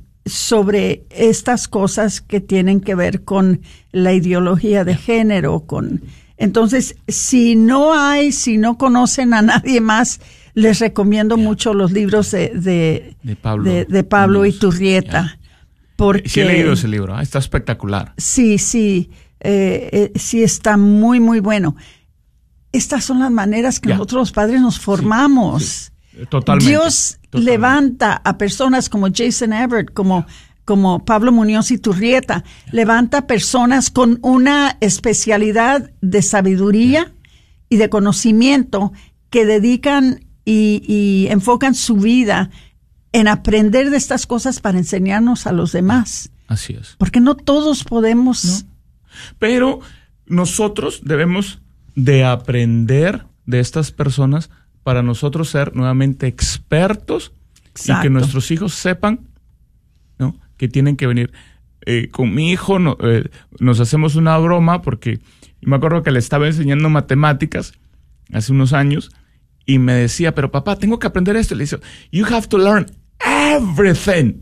sobre estas cosas que tienen que ver con la ideología de género, con entonces, si no hay, si no conocen a nadie más, les recomiendo yeah. mucho los libros de, de, de Pablo, de, de Pablo Muñoz. Iturrieta. Yeah. Porque, sí he leído ese libro, ¿eh? Está espectacular. Sí, sí, eh, eh, sí está muy, muy bueno. Estas son las maneras que yeah. nosotros los padres nos formamos. Sí, sí. Totalmente. Dios Totalmente. levanta a personas como Jason Everett, como, como Pablo Muñoz Iturrieta, yeah. levanta personas con una especialidad de sabiduría yeah. y de conocimiento que dedican y, y enfocan su vida en aprender de estas cosas para enseñarnos a los demás. Así es. Porque no todos podemos. No. Pero nosotros debemos de aprender de estas personas para nosotros ser nuevamente expertos. Exacto. Y que nuestros hijos sepan, ¿no?, que tienen que venir. Eh, con mi hijo no, eh, nos hacemos una broma porque me acuerdo que le estaba enseñando matemáticas hace unos años y me decía, pero papá, tengo que aprender esto. Y le dice, you have to learn everything.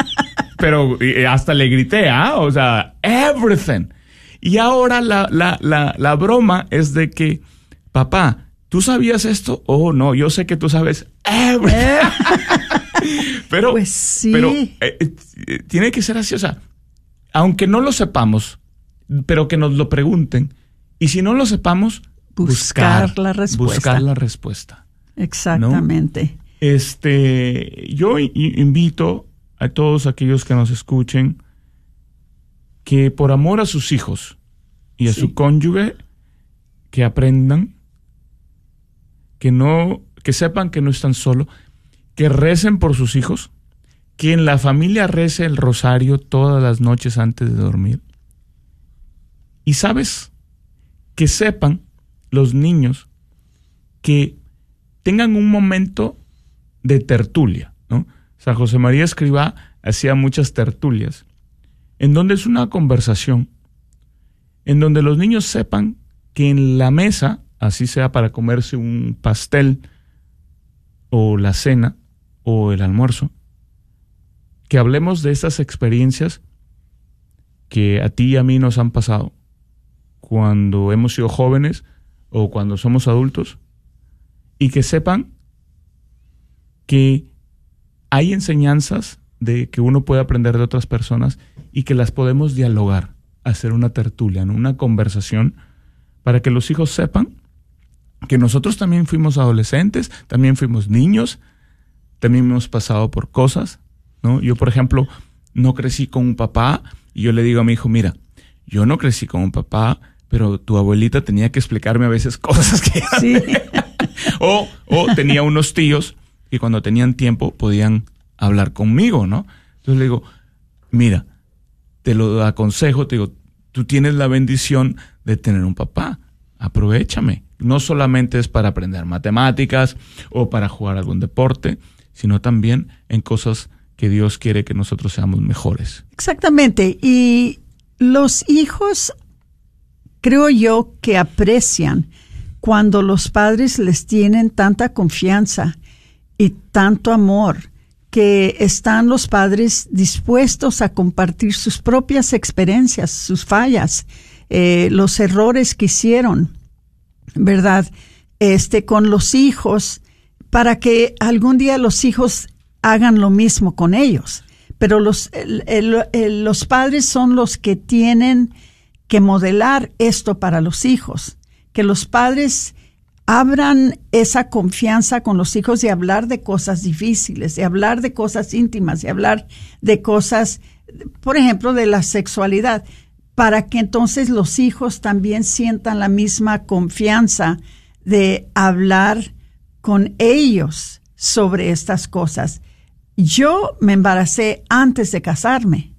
Pero y hasta le grité, ¿ah? O sea, everything. Y ahora la, la, la, la broma es de que, papá, ¿tú sabías esto? Oh, no, yo sé que tú sabes everything. pero, pues sí. pero eh, eh, tiene que ser así, o sea, aunque no lo sepamos, pero que nos lo pregunten. Y si no lo sepamos, buscar, buscar la respuesta. Buscar la respuesta. Exactamente. ¿No? Este, yo invito a todos aquellos que nos escuchen que por amor a sus hijos y a sí. su cónyuge, que aprendan, que no, que sepan que no están solos, que recen por sus hijos, que en la familia rece el rosario todas las noches antes de dormir. Y sabes, que sepan los niños que tengan un momento de tertulia, ¿no? San José María Escrivá hacía muchas tertulias, en donde es una conversación, en donde los niños sepan que en la mesa, así sea para comerse un pastel, o la cena, o el almuerzo, que hablemos de esas experiencias que a ti y a mí nos han pasado cuando hemos sido jóvenes o cuando somos adultos, y que sepan que hay enseñanzas de que uno puede aprender de otras personas y que las podemos dialogar, hacer una tertulia, ¿no?, una conversación, para que los hijos sepan que nosotros también fuimos adolescentes, también fuimos niños, también hemos pasado por cosas, ¿no? Yo, por ejemplo, no crecí con un papá y yo le digo a mi hijo, mira, yo no crecí con un papá, pero tu abuelita tenía que explicarme a veces cosas que... Sí. o, o tenía unos tíos que cuando tenían tiempo podían hablar conmigo, ¿no? Entonces le digo, mira, te lo aconsejo, te digo, tú tienes la bendición de tener un papá, aprovéchame. No solamente es para aprender matemáticas o para jugar algún deporte, sino también en cosas que Dios quiere que nosotros seamos mejores. Exactamente. Y los hijos, creo yo, que aprecian cuando los padres les tienen tanta confianza y tanto amor, que están los padres dispuestos a compartir sus propias experiencias, sus fallas, eh, los errores que hicieron, ¿verdad? Este, con los hijos, para que algún día los hijos hagan lo mismo con ellos. Pero los, el, el, el, los padres son los que tienen que modelar esto para los hijos. Que los padres abran esa confianza con los hijos de hablar de cosas difíciles, de hablar de cosas íntimas, de hablar de cosas, por ejemplo, de la sexualidad, para que entonces los hijos también sientan la misma confianza de hablar con ellos sobre estas cosas. Yo me embaracé antes de casarme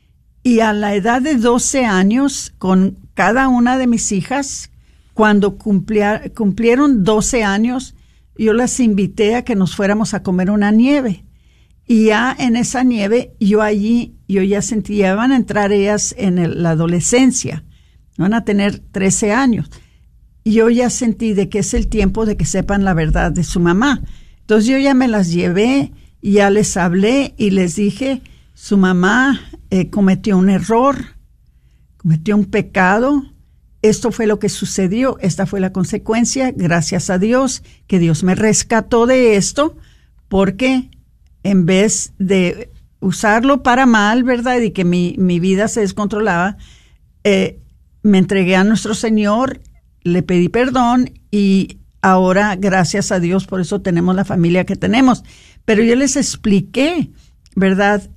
y a la edad de doce años, con cada una de mis hijas, cuando cumplía, cumplieron doce años, yo las invité a que nos fuéramos a comer una nieve. Y ya en esa nieve, yo allí, yo ya sentía, ya van a entrar ellas en el, la adolescencia, van a tener trece años. Y yo ya sentí de que es el tiempo de que sepan la verdad de su mamá. Entonces yo ya me las llevé y ya les hablé y les dije, su mamá eh, cometió un error, cometió un pecado. Esto fue lo que sucedió, esta fue la consecuencia, gracias a Dios, que Dios me rescató de esto, porque en vez de usarlo para mal, ¿verdad? Y que mi, mi vida se descontrolaba, eh, me entregué a nuestro Señor, le pedí perdón y ahora, gracias a Dios, por eso tenemos la familia que tenemos. Pero yo les expliqué, ¿verdad?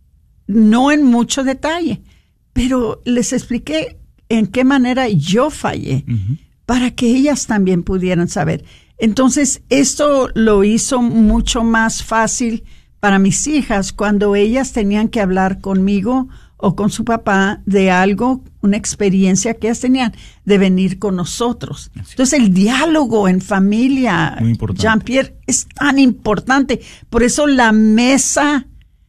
No en mucho detalle, pero les expliqué en qué manera yo fallé, uh-huh, para que ellas también pudieran saber. Entonces, esto lo hizo mucho más fácil para mis hijas cuando ellas tenían que hablar conmigo o con su papá de algo, una experiencia que ellas tenían, de venir con nosotros. Así. Entonces, el diálogo en familia, Jean-Pierre, es tan importante. Por eso la mesa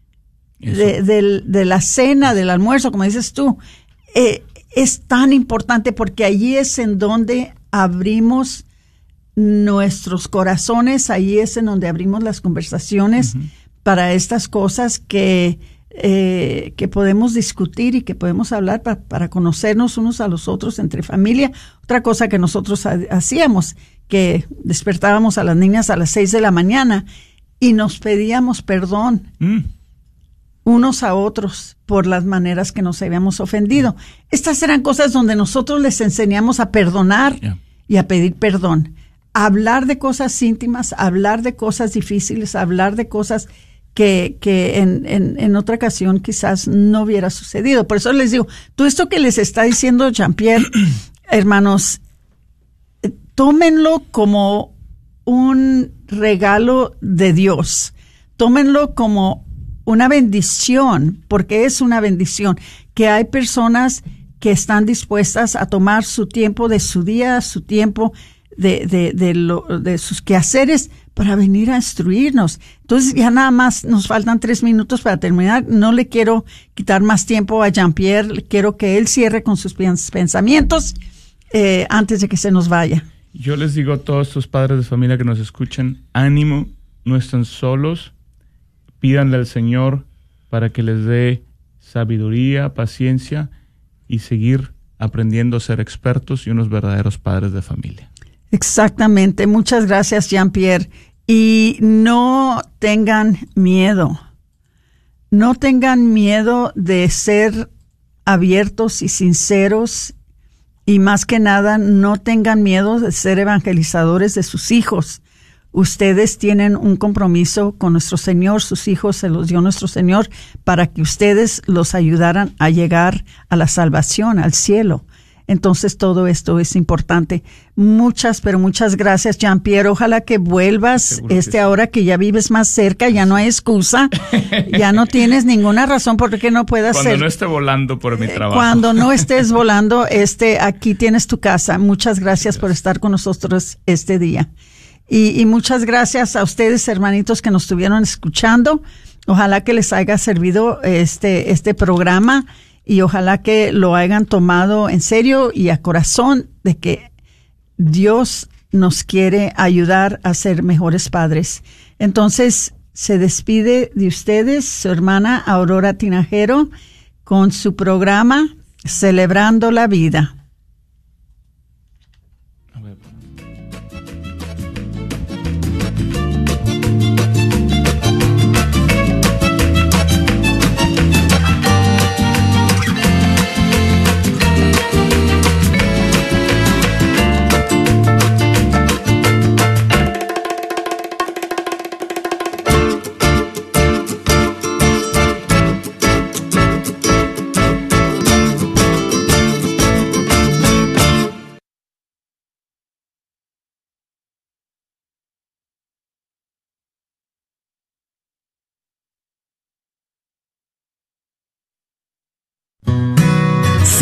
de, de, de la cena, del almuerzo, como dices tú, eh, es tan importante porque allí es en donde abrimos nuestros corazones, ahí es en donde abrimos las conversaciones, uh-huh, para estas cosas que, eh, que podemos discutir y que podemos hablar para, para conocernos unos a los otros entre familia. Otra cosa que nosotros ha, hacíamos, que despertábamos a las niñas a las seis de la mañana y nos pedíamos perdón. Mm. unos a otros por las maneras que nos habíamos ofendido. Estas eran cosas donde nosotros les enseñamos a perdonar, yeah, y a pedir perdón. A hablar de cosas íntimas, a hablar de cosas difíciles, a hablar de cosas que, que en, en, en otra ocasión quizás no hubiera sucedido. Por eso les digo, todo esto que les está diciendo Jean-Pierre, hermanos, tómenlo como un regalo de Dios. Tómenlo como una bendición, porque es una bendición, que hay personas que están dispuestas a tomar su tiempo de su día, su tiempo de, de, de, lo, de sus quehaceres para venir a instruirnos. Entonces ya nada más nos faltan tres minutos para terminar. No le quiero quitar más tiempo a Jean-Pierre, quiero que él cierre con sus pensamientos eh, antes de que se nos vaya. Yo les digo a todos estos padres de familia que nos escuchan, ánimo, no están solos. Pídanle al Señor para que les dé sabiduría, paciencia y seguir aprendiendo a ser expertos y unos verdaderos padres de familia. Exactamente. Muchas gracias, Jean-Pierre. Y no tengan miedo. No tengan miedo de ser abiertos y sinceros. Y más que nada, no tengan miedo de ser evangelizadores de sus hijos. Ustedes tienen un compromiso con nuestro Señor, sus hijos se los dio nuestro Señor para que ustedes los ayudaran a llegar a la salvación, al cielo. Entonces todo esto es importante. Muchas, pero muchas gracias, Jean-Pierre. Ojalá que vuelvas Seguro este que sí. Ahora que ya vives más cerca, ya no hay excusa, ya no tienes ninguna razón por qué no puedas Cuando ser. no esté volando por mi trabajo. Cuando no estés volando, este, aquí tienes tu casa. Muchas gracias, gracias. por estar con nosotros este día. Y, y muchas gracias a ustedes, hermanitos, que nos estuvieron escuchando. Ojalá que les haya servido este, este programa y ojalá que lo hayan tomado en serio y a corazón de que Dios nos quiere ayudar a ser mejores padres. Entonces, se despide de ustedes su hermana Aurora Tinajero con su programa Celebrando la Vida.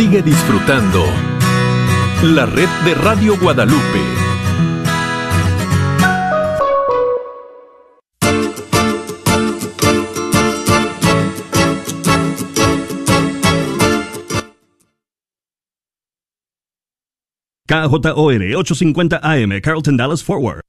Sigue disfrutando la red de Radio Guadalupe. K J O R ochocientos cincuenta A M, Carlton, Dallas, Fort Worth.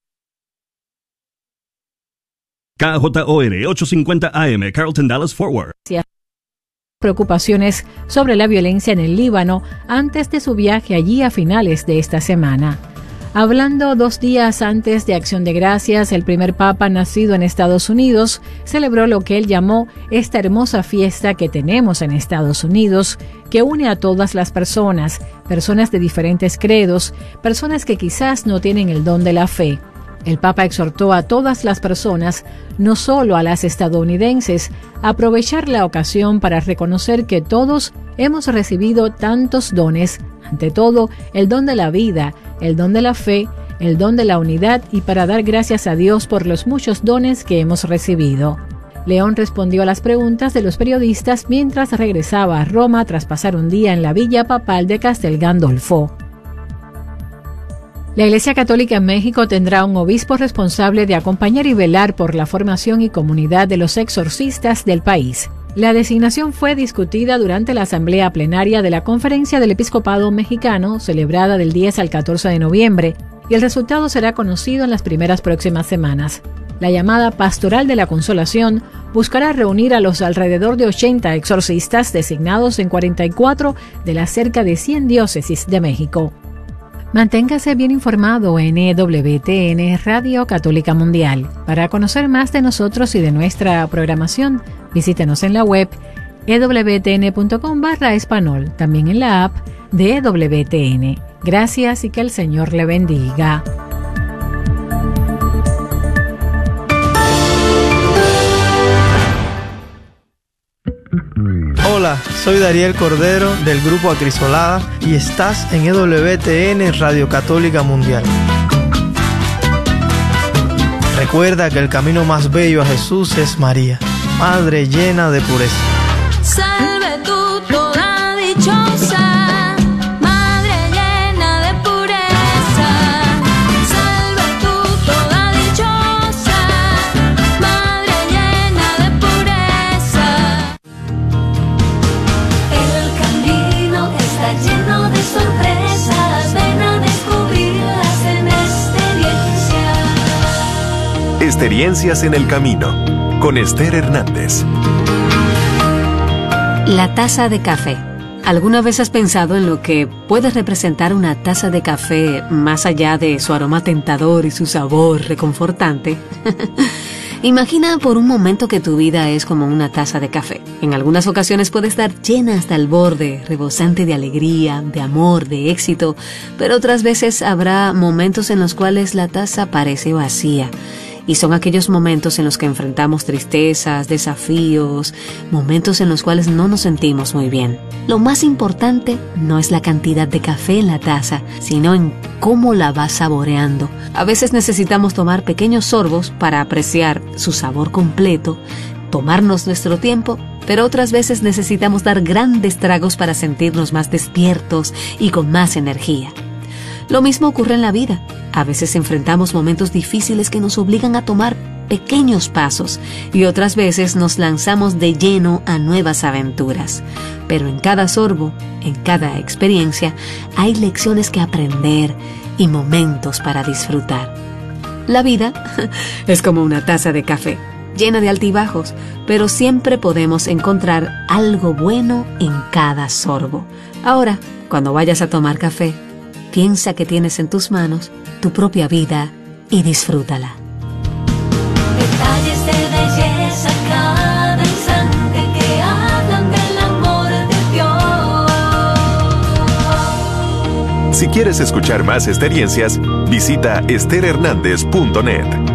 K J O R ochocientos cincuenta A M, Carlton, Dallas, Fort Worth. Preocupaciones sobre la violencia en el Líbano antes de su viaje allí a finales de esta semana. Hablando dos días antes de Acción de Gracias, el primer papa nacido en Estados Unidos celebró lo que él llamó esta hermosa fiesta que tenemos en Estados Unidos, que une a todas las personas, personas de diferentes credos, personas que quizás no tienen el don de la fe. El Papa exhortó a todas las personas, no solo a las estadounidenses, a aprovechar la ocasión para reconocer que todos hemos recibido tantos dones, ante todo el don de la vida, el don de la fe, el don de la unidad y para dar gracias a Dios por los muchos dones que hemos recibido. León respondió a las preguntas de los periodistas mientras regresaba a Roma tras pasar un día en la villa papal de Castel Gandolfo. La Iglesia Católica en México tendrá un obispo responsable de acompañar y velar por la formación y comunidad de los exorcistas del país. La designación fue discutida durante la asamblea plenaria de la Conferencia del Episcopado Mexicano, celebrada del diez al catorce de noviembre, y el resultado será conocido en las primeras próximas semanas. La llamada Pastoral de la Consolación buscará reunir a los alrededor de ochenta exorcistas designados en cuarenta y cuatro de las cerca de cien diócesis de México. Manténgase bien informado en E W T N Radio Católica Mundial. Para conocer más de nosotros y de nuestra programación, visítenos en la web e w t n punto com barra español, también en la app de E W T N. Gracias y que el Señor le bendiga. Hola, soy Dariel Cordero del Grupo Acrisolada y estás en E W T N Radio Católica Mundial. Recuerda que el camino más bello a Jesús es María, Madre llena de pureza. Salve tú toda dichosa, Madre llena de pureza. Salve tú toda dichosa, Madre llena de pureza. El camino está lleno de sorpresas, ven a descubrirlas en Experiencias. Experiencias en el camino, con Esther Hernández. La taza de café. ¿Alguna vez has pensado en lo que puede representar una taza de café más allá de su aroma tentador y su sabor reconfortante? Imagina por un momento que tu vida es como una taza de café. En algunas ocasiones puede estar llena hasta el borde, rebosante de alegría, de amor, de éxito, pero otras veces habrá momentos en los cuales la taza parece vacía. Y son aquellos momentos en los que enfrentamos tristezas, desafíos, momentos en los cuales no nos sentimos muy bien. Lo más importante no es la cantidad de café en la taza, sino en cómo la vas saboreando. A veces necesitamos tomar pequeños sorbos para apreciar su sabor completo, tomarnos nuestro tiempo, pero otras veces necesitamos dar grandes tragos para sentirnos más despiertos y con más energía. Lo mismo ocurre en la vida. A veces enfrentamos momentos difíciles que nos obligan a tomar pequeños pasos y otras veces nos lanzamos de lleno a nuevas aventuras. Pero en cada sorbo, en cada experiencia, hay lecciones que aprender y momentos para disfrutar. La vida es como una taza de café, llena de altibajos, pero siempre podemos encontrar algo bueno en cada sorbo. Ahora, cuando vayas a tomar café, piensa que tienes en tus manos tu propia vida y disfrútala. Detalles de belleza cada instante que hablan del amor de Dios. Si quieres escuchar más experiencias, visita ester hernández punto net.